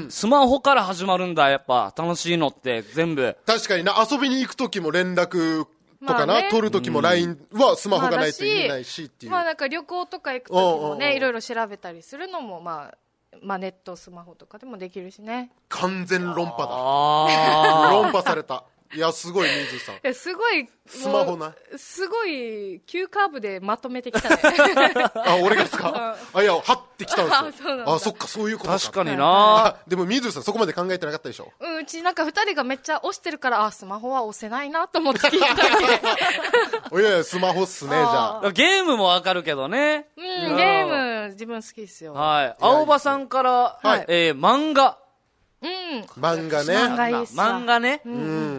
スマホから始まるんだやっぱ楽しいのって全部。 確かにな遊びに行く時も連絡とかな取る時も ライン はスマホがないと言えないしっていう。 まあなんか旅行とか行く時もねいろいろ調べたりするのもまあ。まあネットスマホとかでもできるしね。 完全論破だ。論破された。いやすごい水さん。 えすごいスマホな。 すごい急カーブでまとめてきたね。 あ俺がですか。あいやはってきたんですよ。あそっかそういうことか。 確かにな。 でも水さんそこまで考えてなかったでしょ。 うんうちなんか二人がめっちゃ押してるからあスマホは押せないなと思って聞いただけ。いやいやスマホっすねじゃあ。 ゲームもわかるけどね。 うんゲーム自分好きですよ。 はい青葉さんからえ漫画。 うん、 漫画ね漫画いいっす漫画ね、うん、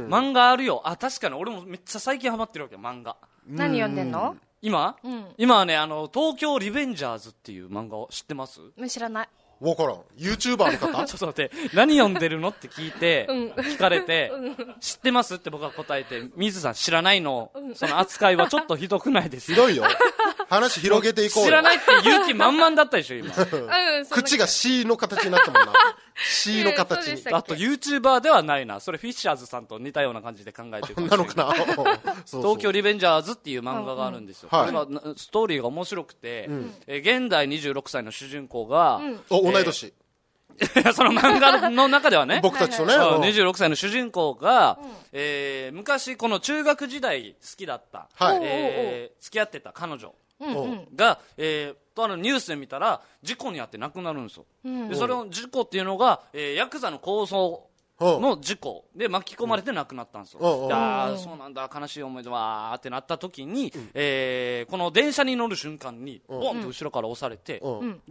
漫画あるよ。あ確かに俺もめっちゃ最近ハマってるわけ漫画。 何読んでんの今、うん、今はねあの東京リベンジャーズっていう漫画を知ってます？ 知らない。 わからん。YouTuber の方？ ちょっと待って何読んでるのって聞いて、うん、聞かれて、うん、知ってますって僕は答えて水さん知らないの、うん、その扱いはちょっとひどくないです？ ひどいよ。話広げていこうよ。 知らないって言う気満々だったでしょ今。 うん、 口が C の形になったもんな。C の形に。 あと YouTuber ではないな。それフィッシャーズさんと似たような感じで考えてる。 なのかな。 東京リベンジャーズっていう漫画があるんですよ。これがストーリーが面白くて、え現代にじゅうろくさいの主人公が、 お同い年。 その漫画の中ではね僕たちとねにじゅうろくさいの主人公が、えー、昔この中学時代好きだった、はいえー、付き合ってた彼女が、えー、とあるニュースで見たら事故に遭って亡くなるんですよ、うん、でそれの事故っていうのが、えー、ヤクザの抗争の事故で巻き込まれて亡くなったんですよ。うん、ああそうなんだ悲しい思いでわーってなった時に、うんえー、この電車に乗る瞬間にボンと後ろから押されて、うん、で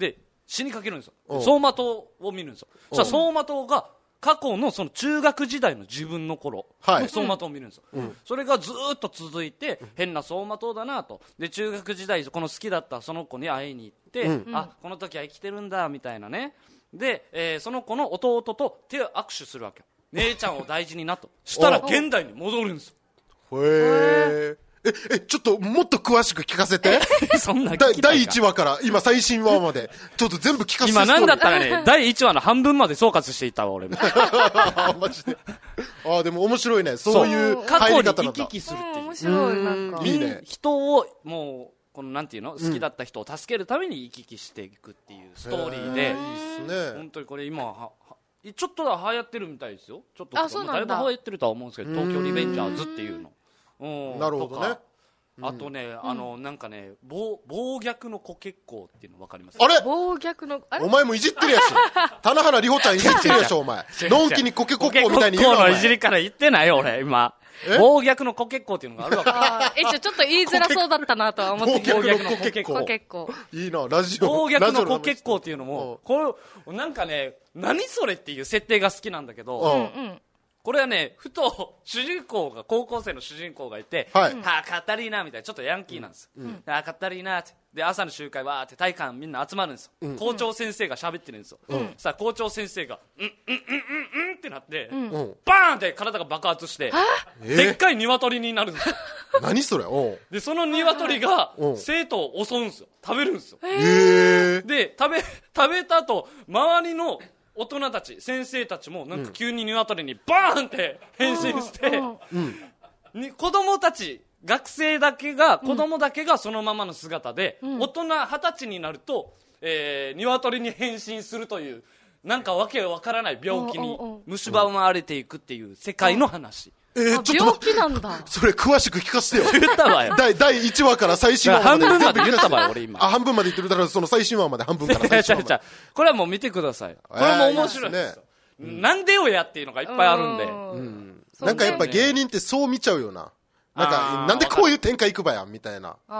死にかけるんですよ。走馬灯を見るんですよ。そしたら走馬灯が過去のその中学時代の自分の頃の走馬灯を見るんですよ、うん、それがずーっと続いて変な走馬灯だなと。で中学時代この好きだったその子に会いに行って、うん、あこの時は生きてるんだみたいなね。で、えー、その子の弟と手を握手するわけよ。姉ちゃんを大事になとしたら現代に戻るんですよ。 へー。え、え、ちょっともっと詳しく聞かせて。 そんな聞きたいか。 だいいちわから今最新話までちょっと全部聞かせて。 今なんだったらねだいいちわの半分まで総括していたわ俺も。 マジで。あでも面白いね。そういう過去に行き来するっていう。 面白い。なんかいいね。 人をもうこのなんていうの好きだった人を助けるために行き来していくっていうストーリーで、 いいですね。 本当にこれ今はちょっとだ流行ってるみたいですよ。ちょっとだいぶ流行ってるとは思うんですけど、東京リベンジャーズっていうの。うん、 なるほどね。 あとね、うん、あのなんかね暴暴虐の子結構っていうの分かります？ あれ暴虐のあれお前もいじってるやし棚原里穂ちゃんいじってるやしお前のんきにコケコッコみたいに言うなお前。 のいじりから言ってないよ俺今。暴虐の子結構っていうのがあるわけ。 あえちょちょっと言いづらそうだったなとは思って。 暴虐の子結構結構いいなラジオ。 暴虐の子結構っていうのもこれなんかね何それっていう設定が好きなんだけど、うんうん、これはねふと主人公が高校生の主人公がいて、はい、はあカタリーナみたいなちょっとヤンキーなんです、うん、あカタリーナってで朝の集会わーって体育館みんな集まるんですよ、うん、校長先生が喋ってるんですよ、うん、さあ校長先生がうんうんうんうんうんってなって、うん、バーンって体が爆発して、えー、でっかい鶏になるんですよ。 何それ。おでその鶏が生徒を襲うんですよ。食べるんですよ。 えー、 で食べ食べた後周りの大人たち先生たちもなんか急に鶏にバーンって変身して、うん、に子供たち学生だけが子供だけがそのままの姿で、うん、大人二十歳になると、えー、鶏に変身するというなんかわけわからない病気に蝕まれていくっていう世界の話。 えー、ちょっと病気なんだ。 それ詳しく聞かせてよ。 言ったわよ。 だいだいいちわから最新話まで半分まで言ったわよ俺今。 あ半分まで言ってるだからその最新話まで半分から最新話まで。 これはもう見てください。これも面白いですよ、えーいいですね、なんでよやっていうのがいっぱいあるんで、うん、 なんかやっぱ芸人ってそう見ちゃうよな。なんかなんでこういう展開いくばやみたいな、うん、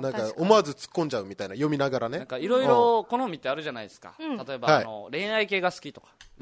なんか思わず突っ込んじゃうみたいな読みながらね。 なんかいろいろ好みってあるじゃないですか、うん、例えば、はい、あの恋愛系が好きとか、うん、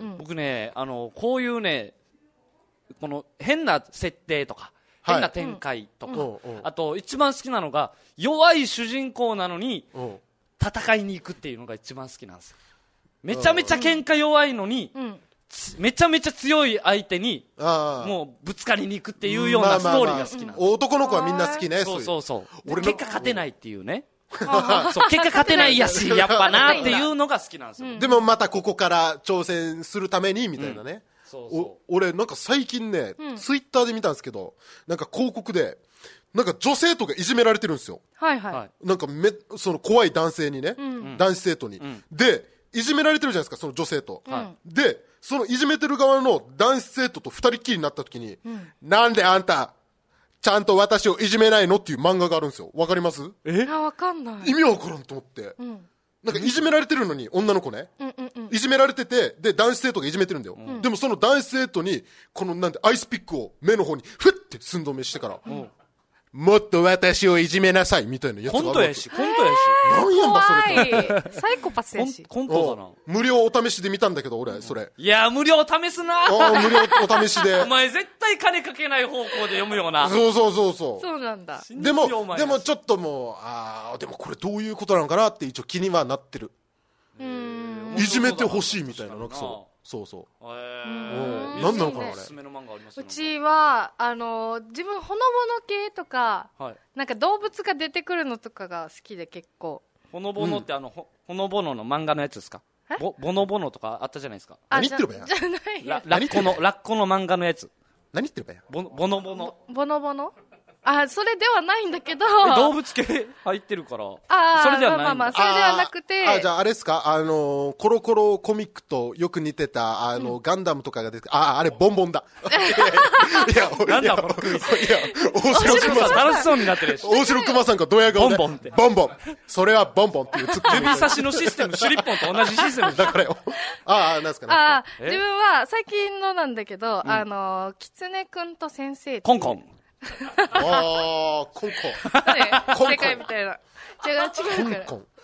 僕ねあのこういうねこの変な設定とか変な展開とか、はい、あと一番好きなのが弱い主人公なのに戦いに行くっていうのが一番好きなんですよ。めちゃめちゃ喧嘩弱いのに、うん、めちゃめちゃ強い相手にもうぶつかりに行くっていうようなストーリーが好きなんです、まあまあまあ、 男の子はみんな好きね。 そうそうそう俺結果勝てないっていうねそう結果勝てないやしやっぱなっていうのが好きなんですよ、うん、 でもまたここから挑戦するためにみたいなね、うんそうそうお俺なんか最近ね、うん、ツイッターで見たんですけどなんか広告でなんか女生徒がいじめられてるんですよ。 はいはい。 なんかめその怖い男性にね、うん、男子生徒に、うん、でいじめられてるじゃないですかその女生徒、うん、でそのいじめてる側の男子生徒と二人っきりになった時に、うん、なんであんたちゃんと私をいじめないのっていう漫画があるんですよ。わかります？ えあわかんない。 意味わからんと思って、うんなんかいじめられてるのに女の子ね、うんうんうん、いじめられててで男子生徒がいじめてるんだよ、うん、でもその男子生徒にこのなんてアイスピックを目の方にフッて寸止めしてから、うん、もっと私をいじめなさいみたいなやつがある。 コントやしコントやし何やんばそれってサイコパスやしコントだな。 無料お試しで見たんだけど俺それ。 いや無料試すなあ無料お試しでお前絶対金かけない方向で読むよな。 そうそうそうそうそうなんだ。 でもでもちょっともうあでもこれどういうことなのかなって一応気にはなってる。うんいじめてほしいみたいななんかそうそうそう。えー、何なのかなあれ。 うちはあの自分ほのぼの系とか、はい、なんか動物が出てくるのとかが好きで結構。 ほのぼのって、うん、あのほほのぼのの漫画のやつですか。ぼボノボノとかあったじゃないですか。 何言ってるばや。 じゃないや。 ラッコのラッコの漫画のやつ。 何言ってるばや。 ボボノボノ。 ボノボノ。あそれではないんだけど動物系入ってるからあそれではないんだ。 まあまあそれではなくてああじゃああれですかあのコロコロコミックとよく似てたあの、うん、ガンダムとかが出てあああれボンボンだいやなんだこのクイズいや大城くまさん楽しそうになってるし大城くまさんがドヤ顔でボンボンってボンボンそれはボンボンっていうツッコミ指差しのシステムシュリッポンと同じシステムだからよああなんですかねあ自分は最近のなんだけど、うん、あのキツネくんと先生コンコンああコンコンね、正解みたいな違う違うからコンコン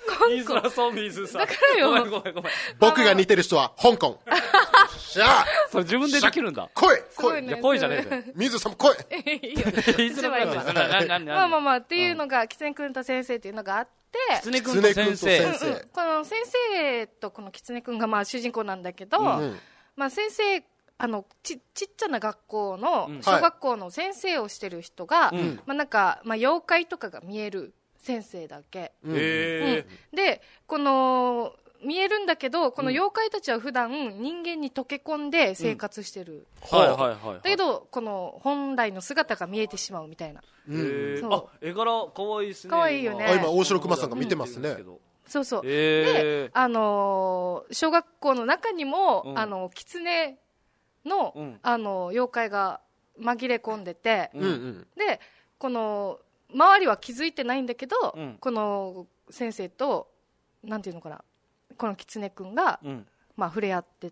言いづらそう、水さん。 だからよ。 ごめんごめんごめん。 僕が似てる人は香港。しゃあそれ自分でできるんだ。 来い来い。 いや、声じゃねえぜ。 水さんも来い。 言いづらいな。 まあまあまあ、っていうのが、キツネくんと先生っていうのがあって、 キツネくんと先生。 この先生とこのキツネくんがまあ主人公なんだけど、まあ先生、あのちちっちゃな学校の、小学校の先生をしてる人が、まあなんか、まあ妖怪とかが見える先生だけ。で、この、見えるんだけど、この妖怪たちは普段人間に溶け込んで生活してる。 はいはいはい。 だけど、この本来の姿が見えてしまうみたいな。 あ、絵柄かわいいですね。 かわいいよね。 今、大城熊さんが見てますね。 そうそう。で、あの、小学校の中にも、あの、狐の、あの、妖怪が紛れ込んでて、で、この、周りは気づいてないんだけど、この先生と、なんていうのかな、この狐くんが、まあ、触れ合ってって、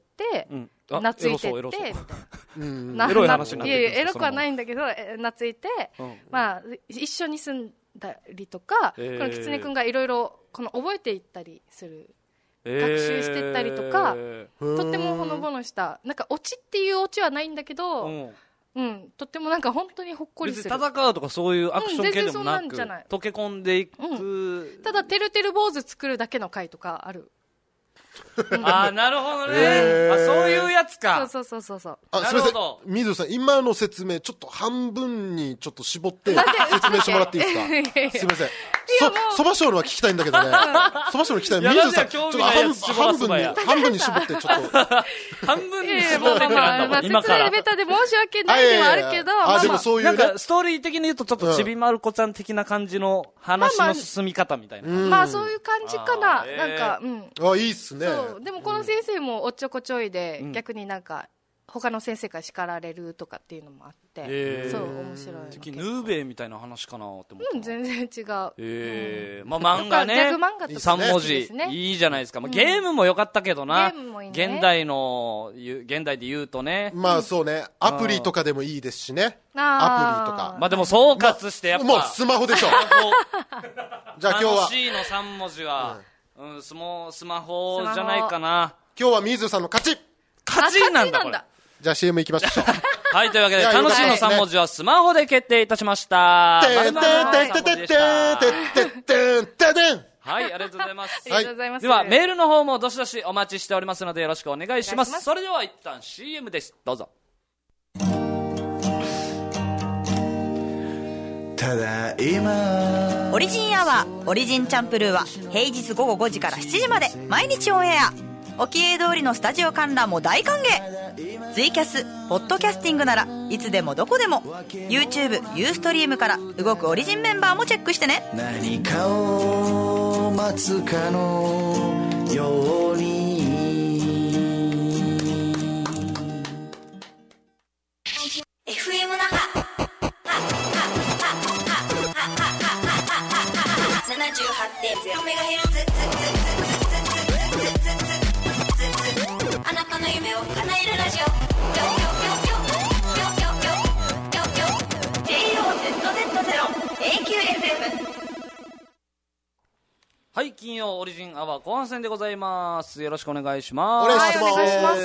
懐いてって、みたいな。 エロい話になってる。 いやいや、エロくはないんだけど、懐いて、まあ、一緒に住んだりとか、この狐くんがいろいろ、この覚えていったりする。学習していったりとか、とってもほのぼのした、なんかオチっていうオチはないんだけど、うん、とってもなんか本当にほっこりする。 別に戦うとかそういうアクション系でもなく、溶け込んでいく。 ただ、てるてる坊主作るだけの回とかある。 ああ、なるほどね。あ、そういうやつか。 そうそうそうそう。 あ、すみません。水野さん、今の説明、ちょっと半分にちょっと絞って説明してもらっていいですか？すみません。そ、そばしょうのは聞きたいんだけどね。そばしょうの聞きたい。水野さん、ちょっと半分に、半分に絞って、ちょっと。 半分に絞ってからまあ、説明ベタで申し訳ないではあるけど、 あ、でもそういうなんか、ストーリー的に言うと、ちょっとちびまる子ちゃん的な感じの話の進み方みたいな。 まあ、そういう感じかな。なんか、うん。 あ、いいっすね。 そう。でもこの先生もおっちょこちょいで、逆になんか他の先生から叱られるとかっていうのもあって、そう面白い。 敵ヌーベイみたいな話かなって思った。 うん、全然違う。 ええ、まあ漫画ね、三文字いいじゃないですか。まあゲームも良かったけどな。現代の現代で言うとね。 まあそうね、アプリとかでもいいですしね。アプリとか。 まあでも総括してやっぱもうスマホでしょ。じゃあ今日は C の三文字は。うん、スマ、スマホじゃないかな。 今日は水さんの勝ち勝ちなんだ、これ。 じゃあ シーエム 行きましょう。 はい、というわけで、楽しいのさん文字はスマホで決定いたしました。 てんてんてんてんてんてんてんてん。 はい、ありがとうございます。 ありがとうございます。 では、メールの方もどしどしお待ちしておりますので、よろしくお願いします。それでは一旦 シーエム です。どうぞ。 ただいまオリジンアワーオリジンチャンプルーは平日午後ごじからしちじまで毎日オンエア。おきえ通りのスタジオ観覧も大歓迎。ツイキャスポッドキャスティングならいつでもどこでも YouTube、ユーストリームから動くオリジンメンバーもチェックしてね。 何かを待つかのようにエフエム 那覇ななじゅうはちてんゼロメガヘルツあなたの夢を叶えるラジオ ジェイオーゼットゼットゼロ エーキューエフエム。 はい、金曜オリジンアワー後半戦でございます。よろしくお願いします。 お願いします。 お願いします。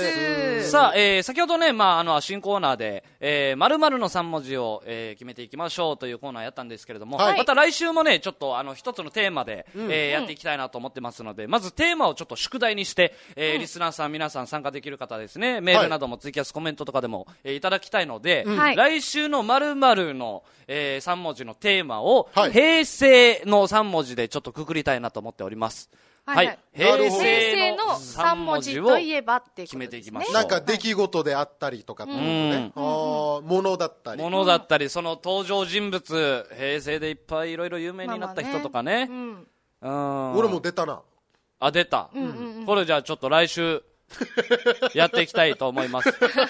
さあ、えー、先ほどね、まあ、あの、新コーナーで、えー、〇〇のさん文字を、えー、決めていきましょうというコーナーやったんですけれども、はい、また来週もね、ちょっと、あの、一つのテーマで、うん、えー、やっていきたいなと思ってますので、まずテーマをちょっと宿題にして、えー、うん、リスナーさん皆さん参加できる方ですね、メールなどもツイキャスコメントとかでも、えー、いただきたいので、うん、来週の〇〇の、えー、さん文字のテーマを、はい、平成のさん文字でちょっとくくりたいなと思っております。はい、はい、平成のさん文字を決めていきましょう。 なんか出来事であったりとかってことね。ああ、ものだったり。 ものだったり、その登場人物、平成でいっぱいいろいろ有名になった人とかね。 まあまあね、うん、俺も出たな。 あ、出た。うんうんうん、これじゃあちょっと来週、やっていきたいと思います。 結局。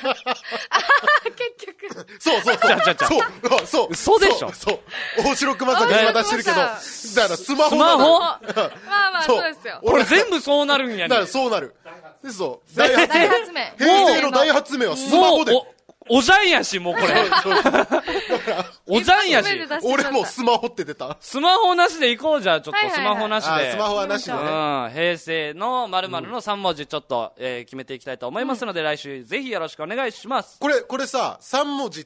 そうそうそう。そうそう。 嘘でしょ。 そう。大城熊さんが今出してるけど、だからスマホ。 スマホまあまあそうですよ。 これ全部そうなるんやね。 だからそうなる。そう。 大発明。 平成の大発明はスマホで。 おじゃんやし、もうこれ。おじゃんやし。 俺もスマホって出た。 スマホなしで行こうじゃ、ちょっとスマホなしで。 スマホはなしでね。 うん。平成の〇〇のさん文字ちょっと、えー、決めていきたいと思いますので、うん、来週ぜひよろしくお願いします。 これ、これさ、さん文字って、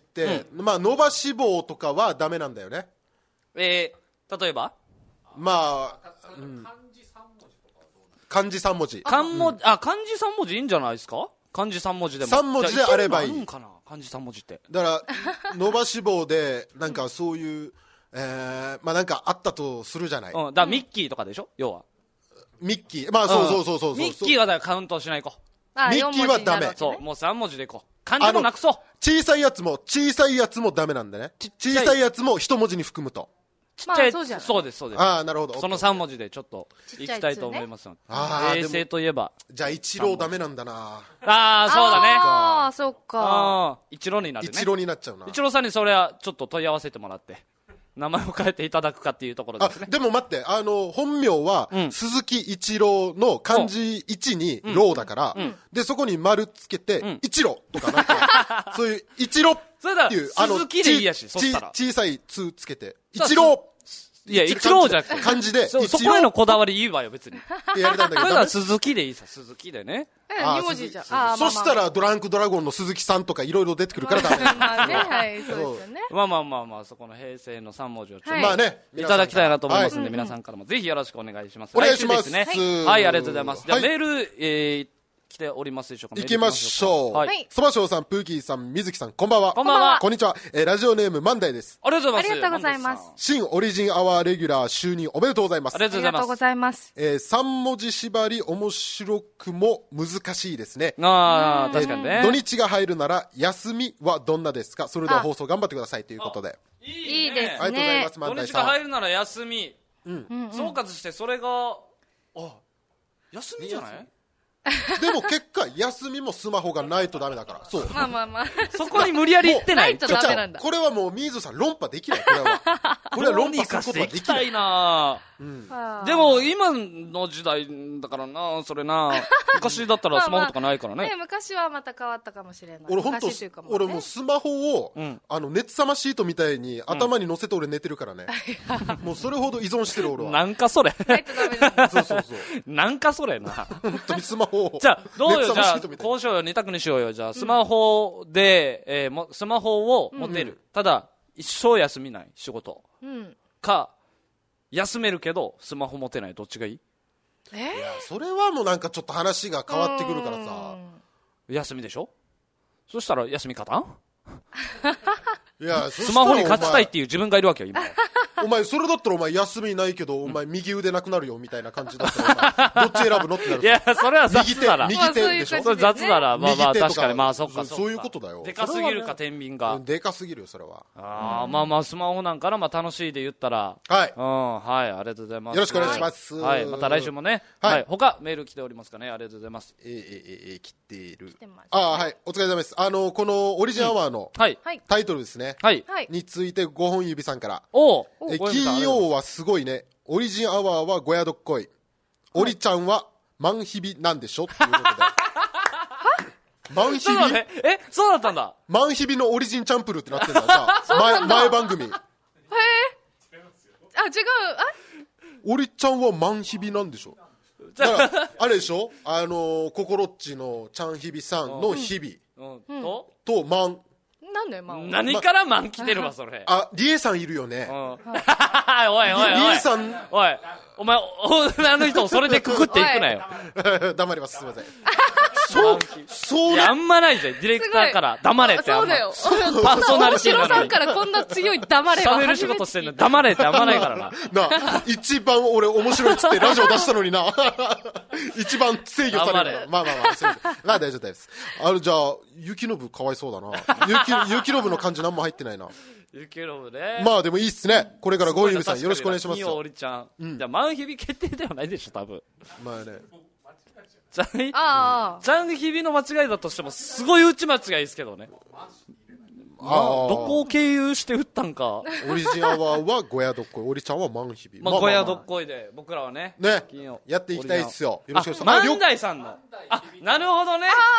うん、まあ、伸ばし棒とかはダメなんだよね。 えー、例えばまあ、うん、漢字さん文字。 漢文字、あ、漢字さん文字いいんじゃないですか？漢字さん文字でも。 さん文字であればいい。 いいかな漢字さん文字って。 だから、伸ばし棒で、なんかそういう、えー、まあなんかあったとするじゃない。 うん、だからミッキーとかでしょ要は。 ミッキー。まあそうそうそうそうそう。 ミッキーはだからカウントしない子。 ミッキーはダメ。 そう、もうさん文字でいこう。漢字もなくそう。 小さいやつも、小さいやつもダメなんだね。小さいやつも一文字に含むと。 ちっちゃい、まあ、そう, そうですそうです。 ああ、なるほど。 そのさん文字でちょっといきたいと思いますので。ああ、平成といえば。 じゃあ一郎ダメなんだな。 ああ、そうだね。 ああ、そっか。ああ、一郎になるね。 一郎になっちゃうな。 一郎さんにそれはちょっと問い合わせてもらって。名前を変えていただくかっていうところですね。 でも待って、あの、本名は、うん、鈴木一郎の漢字いちに郎だから、うんうん、で、そこに丸つけて、うん、一郎とかなんか、そういう一郎っていう、 あの、鈴木でいいやし、そしたら。 小さいつつけて、一郎いや、一郎じゃなくて。 漢字で。 そこへのこだわりいいわよ、別に。 やりたいんだけど。 それは鈴木でいいさ、鈴木でね。 に文字じゃん。 そしたら、ドランクドラゴンの鈴木さんとかいろいろ出てくるからダメ。 まあね、はい、そうですよね。 まあまあまあまあ、そこの平成のさん文字をちょっと。 まあね。 いただきたいなと思いますんで、皆さんからもぜひよろしくお願いします。 お願いします。 はい、ありがとうございます。じゃあメール、えー、来ておりますでしょうか。 行きましょう。はい。そばしょうさん、プーキーさん、みずきさん、こんばんは。 こんばんは。 こんにちは。えー、ラジオネーム、マンダイです。 ありがとうございます。 ありがとうございます。 新オリジンアワーレギュラー就任おめでとうございます。 ありがとうございます。 えー、さん文字縛り、面白くも難しいですね。 ああ、確かにね。 土日が入るなら、休みはどんなですか？それでは放送頑張ってくださいということで。 いいですね。 ありがとうございます、マンダイさん。 土日が入るなら休み。うん。総括して、それが、あ、休みじゃない？ でも結果休みもスマホがないとダメだからそうまあまあまあそこに無理やり行ってないとダメなんだ。 これはもう水さん論破できない。これはこれは論破することはできない。 いな、うん、でも今の時代だからなそれな昔だったらスマホとかないからね。まあまあね昔はまた変わったかもしれない。 俺本当、ね、俺もうスマホを、うん、あの熱さまシートみたいに頭に乗せて俺寝てるからね、うん、もうそれほど依存してる俺は。 なんかそれないとダメなんだ。 そうそうそうなんかそれな本当にスマホをじゃあどうよじゃあこうしようよ二択にしようよ。じゃあスマホで、うんえー、もスマホを持てる、うん、ただ一生休みない仕事、うん、か休めるけどスマホ持てないどっちがいい？ えー、 いやそれはもうなんかちょっと話が変わってくるからさ。 休みでしょ。そしたら休み方いやスマホに勝ちたいっていう自分がいるわけよ今。 お前それだったらお前休みないけどお前右腕なくなるよみたいな感じだったらどっち選ぶのってなる。 いやそれは雑だら右手でしょ。 それ雑だらまあまあ確かにまあそっかそういうことだよ。 でかすぎるか天秤がでかすぎるよそれは。 ああまあまあスマホなんかなまあ楽しいで言ったらはいうんはいありがとうございます。 よろしくお願いします。 はいまた来週もねはい他メール来ておりますかね。ありがとうございます。 ええええ来ている。ああはいお疲れ様です。あのこのオリジンアワーのタイトルですねはいについてごほん指さんからおえ金曜はすごいね。オリジンアワーはごやどっこい。オリちゃんは万日々なんでしょっていうことで。万日々 えそうだったんだ。 万日々のオリジンチャンプルってなってんだ。じゃあ前前番組。へえ。 あ違う。あオリちゃんは万日々なんでしょ。だからあれでしょ。あのココロッチのちゃん日々さんの日々、うん、とと万。 なんで、まあ、 何からマン来てるわそれ。 あ、リエさんいるよね。 おいおいおい。 リエさん。 おい、お前あの人をそれでくくっていくなよ。 黙ります。すみません。そうそう。 いやあんまないぜ。ディレクターから黙れってあんま。そうだよ。パーソナリティなのに。 さんからこんな強い黙れは。 喋る仕事してんの黙れってあんまないからな。 な一番俺面白いっつってラジオ出したのにな。一番制御される。まあまあまあ。まあ大丈夫です。あれじゃあゆきのぶかわいそうだな。ゆきのぶの漢字何も入ってないな。 ゆきのぶね。 まあでもいいっすね。これからゴーユミさんよろしくお願いしますよ。 おりちゃん。じゃあ万日々決定ではないでしょ多分。 まあね。 ちゃんあちゃん日々の間違いだとしてもすごい打ち間違いですけどね。あどこを経由して打ったんか。 オリジンアワーはごやどっこい、オリちゃんは万日々。 まあごやどっこいで僕らはね。 ね。やっていきたいっすよ。よろしくお願いします。 万代さんの。あなるほどね。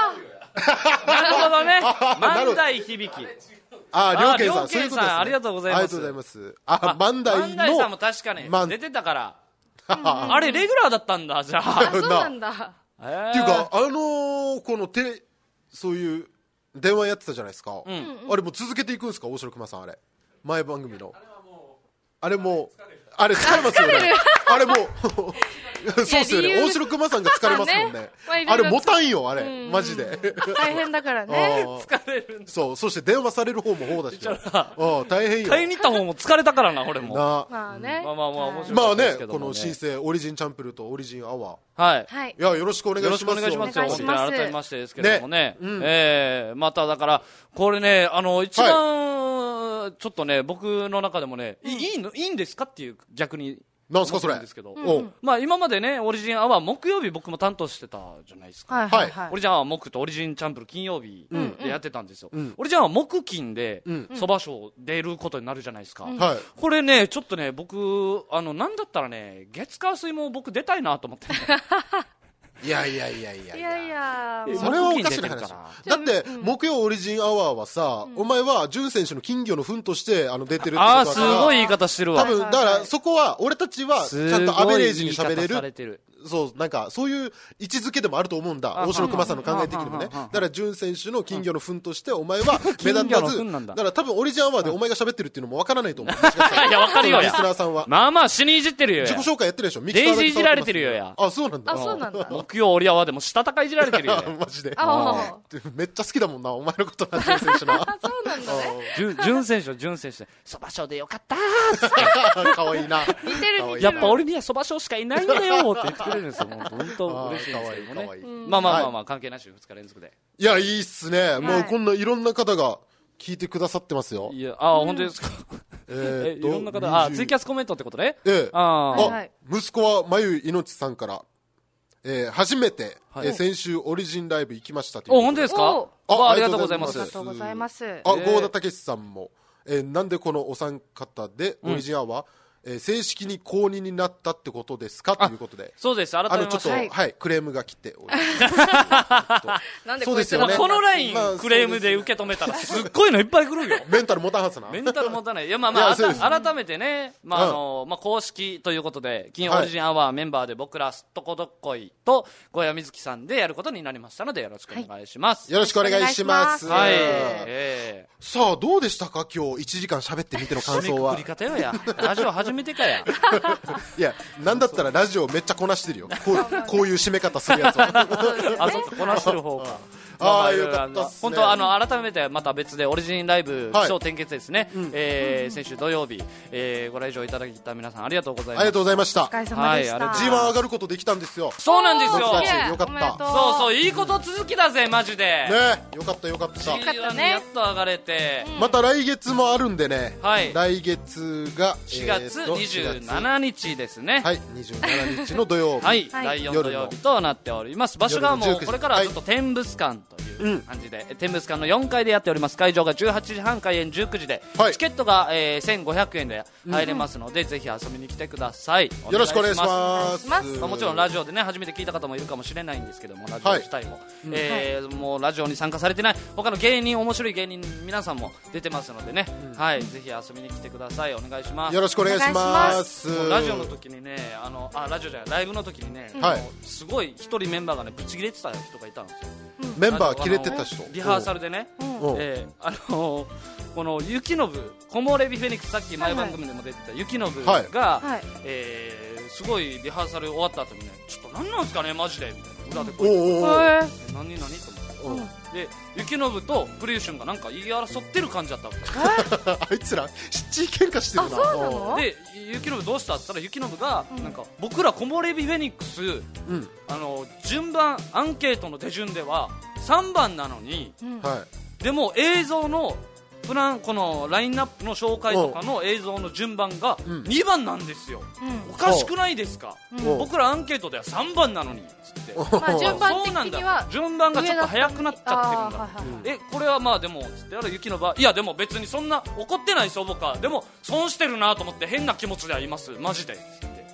なるほどね。万代響き。 あ、両健さん、 そういうことですね。ありがとうございます。 ありがとうございます。あ、万代の。 万代さんも確かに出てたから。あれ、レギュラーだったんだ、じゃあ。 あ、そうなんだ。 っていうか、あのー、このテレ、そういう電話やってたじゃないですか。うん、あれもう続けていくんですか、大城熊さん、あれ。前番組の。あれもう、あれ疲れますよね。あれもう、そうっすよね。大城熊さんが疲れますもんね。あれ持たんよ、あれ。マジで。 大変だからね。 疲れるんだ。 そう、そして電話される方も方だし。大変よ。 買いに行った方も疲れたからな、俺も。 なまあね。 まあまあまあ、面白い。 まあね、この新生オリジンチャンプルーとオリジンアワー。 はい。 いや、よろしくお願いします。 よろしくお願いしますよ。本当に改めましてですけどもね。ええ、まただから、これね、あの、一番、ちょっとね、僕の中でもね、いいの、いいんですかっていう、逆に。 なんすかそれ。 ですけど、まあ今までね、オリジンアワー木曜日僕も担当してたじゃないですか。 はい。 オリジンアワー木とオリジンチャンプル金曜日でやってたんですよ。オリジンアワー木金でそば賞出ることになるじゃないですか。これね、ちょっとね、僕、あの、なんだったらね、月火水も僕出たいなと思って。 いやいやいやいやいやいや、 それはおかしな話だって、木曜オリジンアワーはさ、お前は潤選手の金魚の糞としてあの出てるってことだから、 ああ、すごい言い方してるわ。 多分だからそこは俺たちはちゃんとアベレージに喋れる、そう、なんかそういう位置づけでもあると思うんだ、大城熊さんの考え的にもね。だから潤選手の金魚の糞としてお前は目立たず、だから多分オリジンアワーでお前が喋ってるっていうのもわからないと思う。 いや、わかるよ。 リスナーさんはまあまあ死にいじってるよ。 自己紹介やってるでしょ。 デイジーいじられてるよや。 あ、そうなんだ。 あ、そうなんだ。 木曜オリアワーでもしたたかいじられてるよ。 マジで。めっちゃ好きだもんな、お前のことな、潤選手の。 そうなんだね。 潤選手、潤選手で、そば賞でよかったーかわいいな。 似てる似てる。 やっぱ俺にはそば賞しかいないんだよって言ってくれるんですよ。本当嬉しいですけどね。まあまあまあまあ、関係なしふつか連続で。 いや、いいっすね。もうこんないろんな方が聞いてくださってますよ。 いや、あ、本当ですか。えいろんな方、あ、ツイキャスコメントってことね。 ええ。あ、息子はまゆいのちさんから、えー、初めて、はい、えー、先週オリジンライブ行きましたという。 お、本当ですか？あ、ありがとうございます。 ありがとうございます。 あ、郷田武さんも、えー、なんでこのお三方でオリジンアワー、うん、えー、正式に公認になったってことですかということで。 そうです。改めまして。あの、ちょっと、 はい、はい、クレームが来ております。 なんでそうですよね。 このライン、まあ、クレームで受け止めたら、すっごいのいっぱい来るよ。 メンタル持たんはずな。 メンタル持たない。いや、まあまあ、改めてね、まあ、あの、まあ、公式ということで、金曜オリジンアワーメンバーで僕ら、すっとこどっこいと、小谷瑞希さんでやることになりましたので、よろしくお願いします。 はい、よろしくお願いします。 はい。えー、さあ、どうでしたか今日いちじかん喋ってみての感想は。 締めくくり方よや。ラジオ初めてかや。 いや、なんだったらラジオめっちゃこなしてるよ。こう、こういう締め方するやつは。 あ、そうか、こなしてる方か。 ああ、よかったっすね。 本当、あの、改めてまた別でオリジンライブ、起承転結ですね。えー、先週土曜日、えー、ご来場いただいた皆さんありがとうございます。 ありがとうございました。 お疲れ様でした。 はい、ジーワン 上がることできたんですよ。 そうなんですよ。 よかった。 そうそう、いいこと続きだぜ、マジで。 ね、よかったよかった。 ジーワン やっと上がれて。 また来月もあるんでね。 はい。 来月が、 しがつにじゅうしちにちですね。 はい、にじゅうしちにちの土曜日。 はい、だいよん土曜日となっております。場所がもう、これからはちょっと天物館という感じで、天物館のよんかいでやっております。会場がじゅうはちじはん、開演じゅうくじで、チケットが、えー、せんごひゃくえんで入れますので、ぜひ遊びに来てください。 よろしくお願いします。 まあ、もちろんラジオでね、初めて聞いた方もいるかもしれないんですけども、ラジオ自体も、えー、もうラジオに参加されてない他の芸人、面白い芸人皆さんも出てますのでね、はい、ぜひ遊びに来てください。お願いします。 よろしくお願いします。 ラジオの時にね、あの、あ、ラジオじゃない、ライブの時にね、はい、すごい一人メンバーがね、ぶち切れてた人がいたんですよ。 メンバー切れてた人。 リハーサルでね、えー、あのー、この雪信、木漏れ日フェニックス、さっき前番組でも出てた雪信が、はいはい、えー、すごいリハーサル終わった後にね、ちょっと何なんすかねマジでみたいな裏で声で、えー、何何と思って、で雪信とプリウシュンがなんか言い争ってる感じだったわけ。 あいつら七喧嘩してるな。 そうなの？ で雪信どうしたって言ったら、雪信がなんか、僕ら木漏れ日フェニックス、うん、あの順番アンケートの手順ではさんばんなのに、うん、でも映像のプラン、このラインナップの紹介とかの映像の順番がにばんなんですよ、うん、おかしくないですか、うん、僕らアンケートではさんばんなのにつって、 まあ、順番的には順番がちょっと早くなっちゃってるんだ、えこれはまあでもつって、あれ雪の場、いやでも別にそんな怒ってないですよ僕は、でも損してるなと思って変な気持ちではいますマジでつって、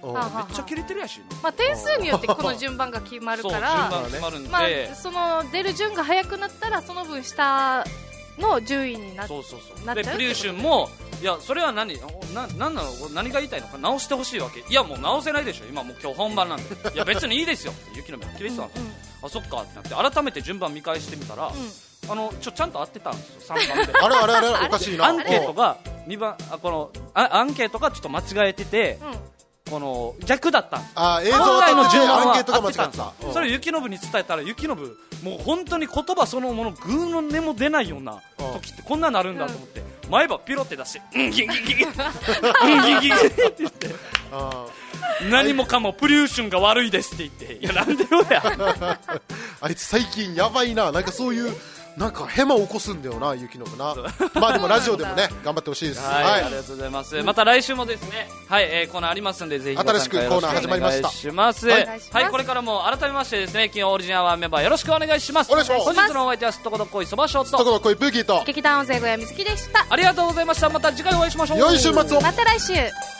めっちゃ切れてるやし、 まあ、点数によってこの順番が決まるからそう順番決まるんで、 まあ、その出る順が早くなったらその分下の順位になっちゃう。 そうそうそうでプリューシュンもいやそれは何ななんなの何が言いたいのか直してほしいわけ。いやもう直せないでしょ今もう今日本番なんでいや別にいいですよって雪の目が切れてたの、うんうん、あそっかってなって改めて順番見返してみたら、うん、あのちょちゃんと合ってたんですよさんばんであれあれあれおかしいな。 アンケートがにばんあこのあアンケートがちょっと間違えてて、うんこの逆だったんです。 あ映像の順番はアンケートが間違ってた。 それを雪の部に伝えたら雪の部もう本当に言葉そのものグーの根も出ないような時ってこんななるんだと思って、うん、前歯ピロって出してうんギンギンギンギンギンギンギンって言って何もかもプリューシュンが悪いですって言っていやなんでよやあいつ最近やばいな。なんかそういうなんかヘマを起こすんだよな雪の部な。まあでもラジオでもね頑張ってほしいです。 はい、はい、ありがとうございます。また来週もですねはい、えー、コーナーありますんでぜひ新しくコーナー始まりました。 します、はい、はい、これからも改めましてですね金曜オリジナルワンメンバーよろしくお願いします。 お願いします。 本日のお相手はすっとこどっこいそばしょうとすっとこどっこいブーキーと劇団音声小屋みずきでした。 ありがとうございました。また次回お会いしましょう。 良い週末を。 また来週。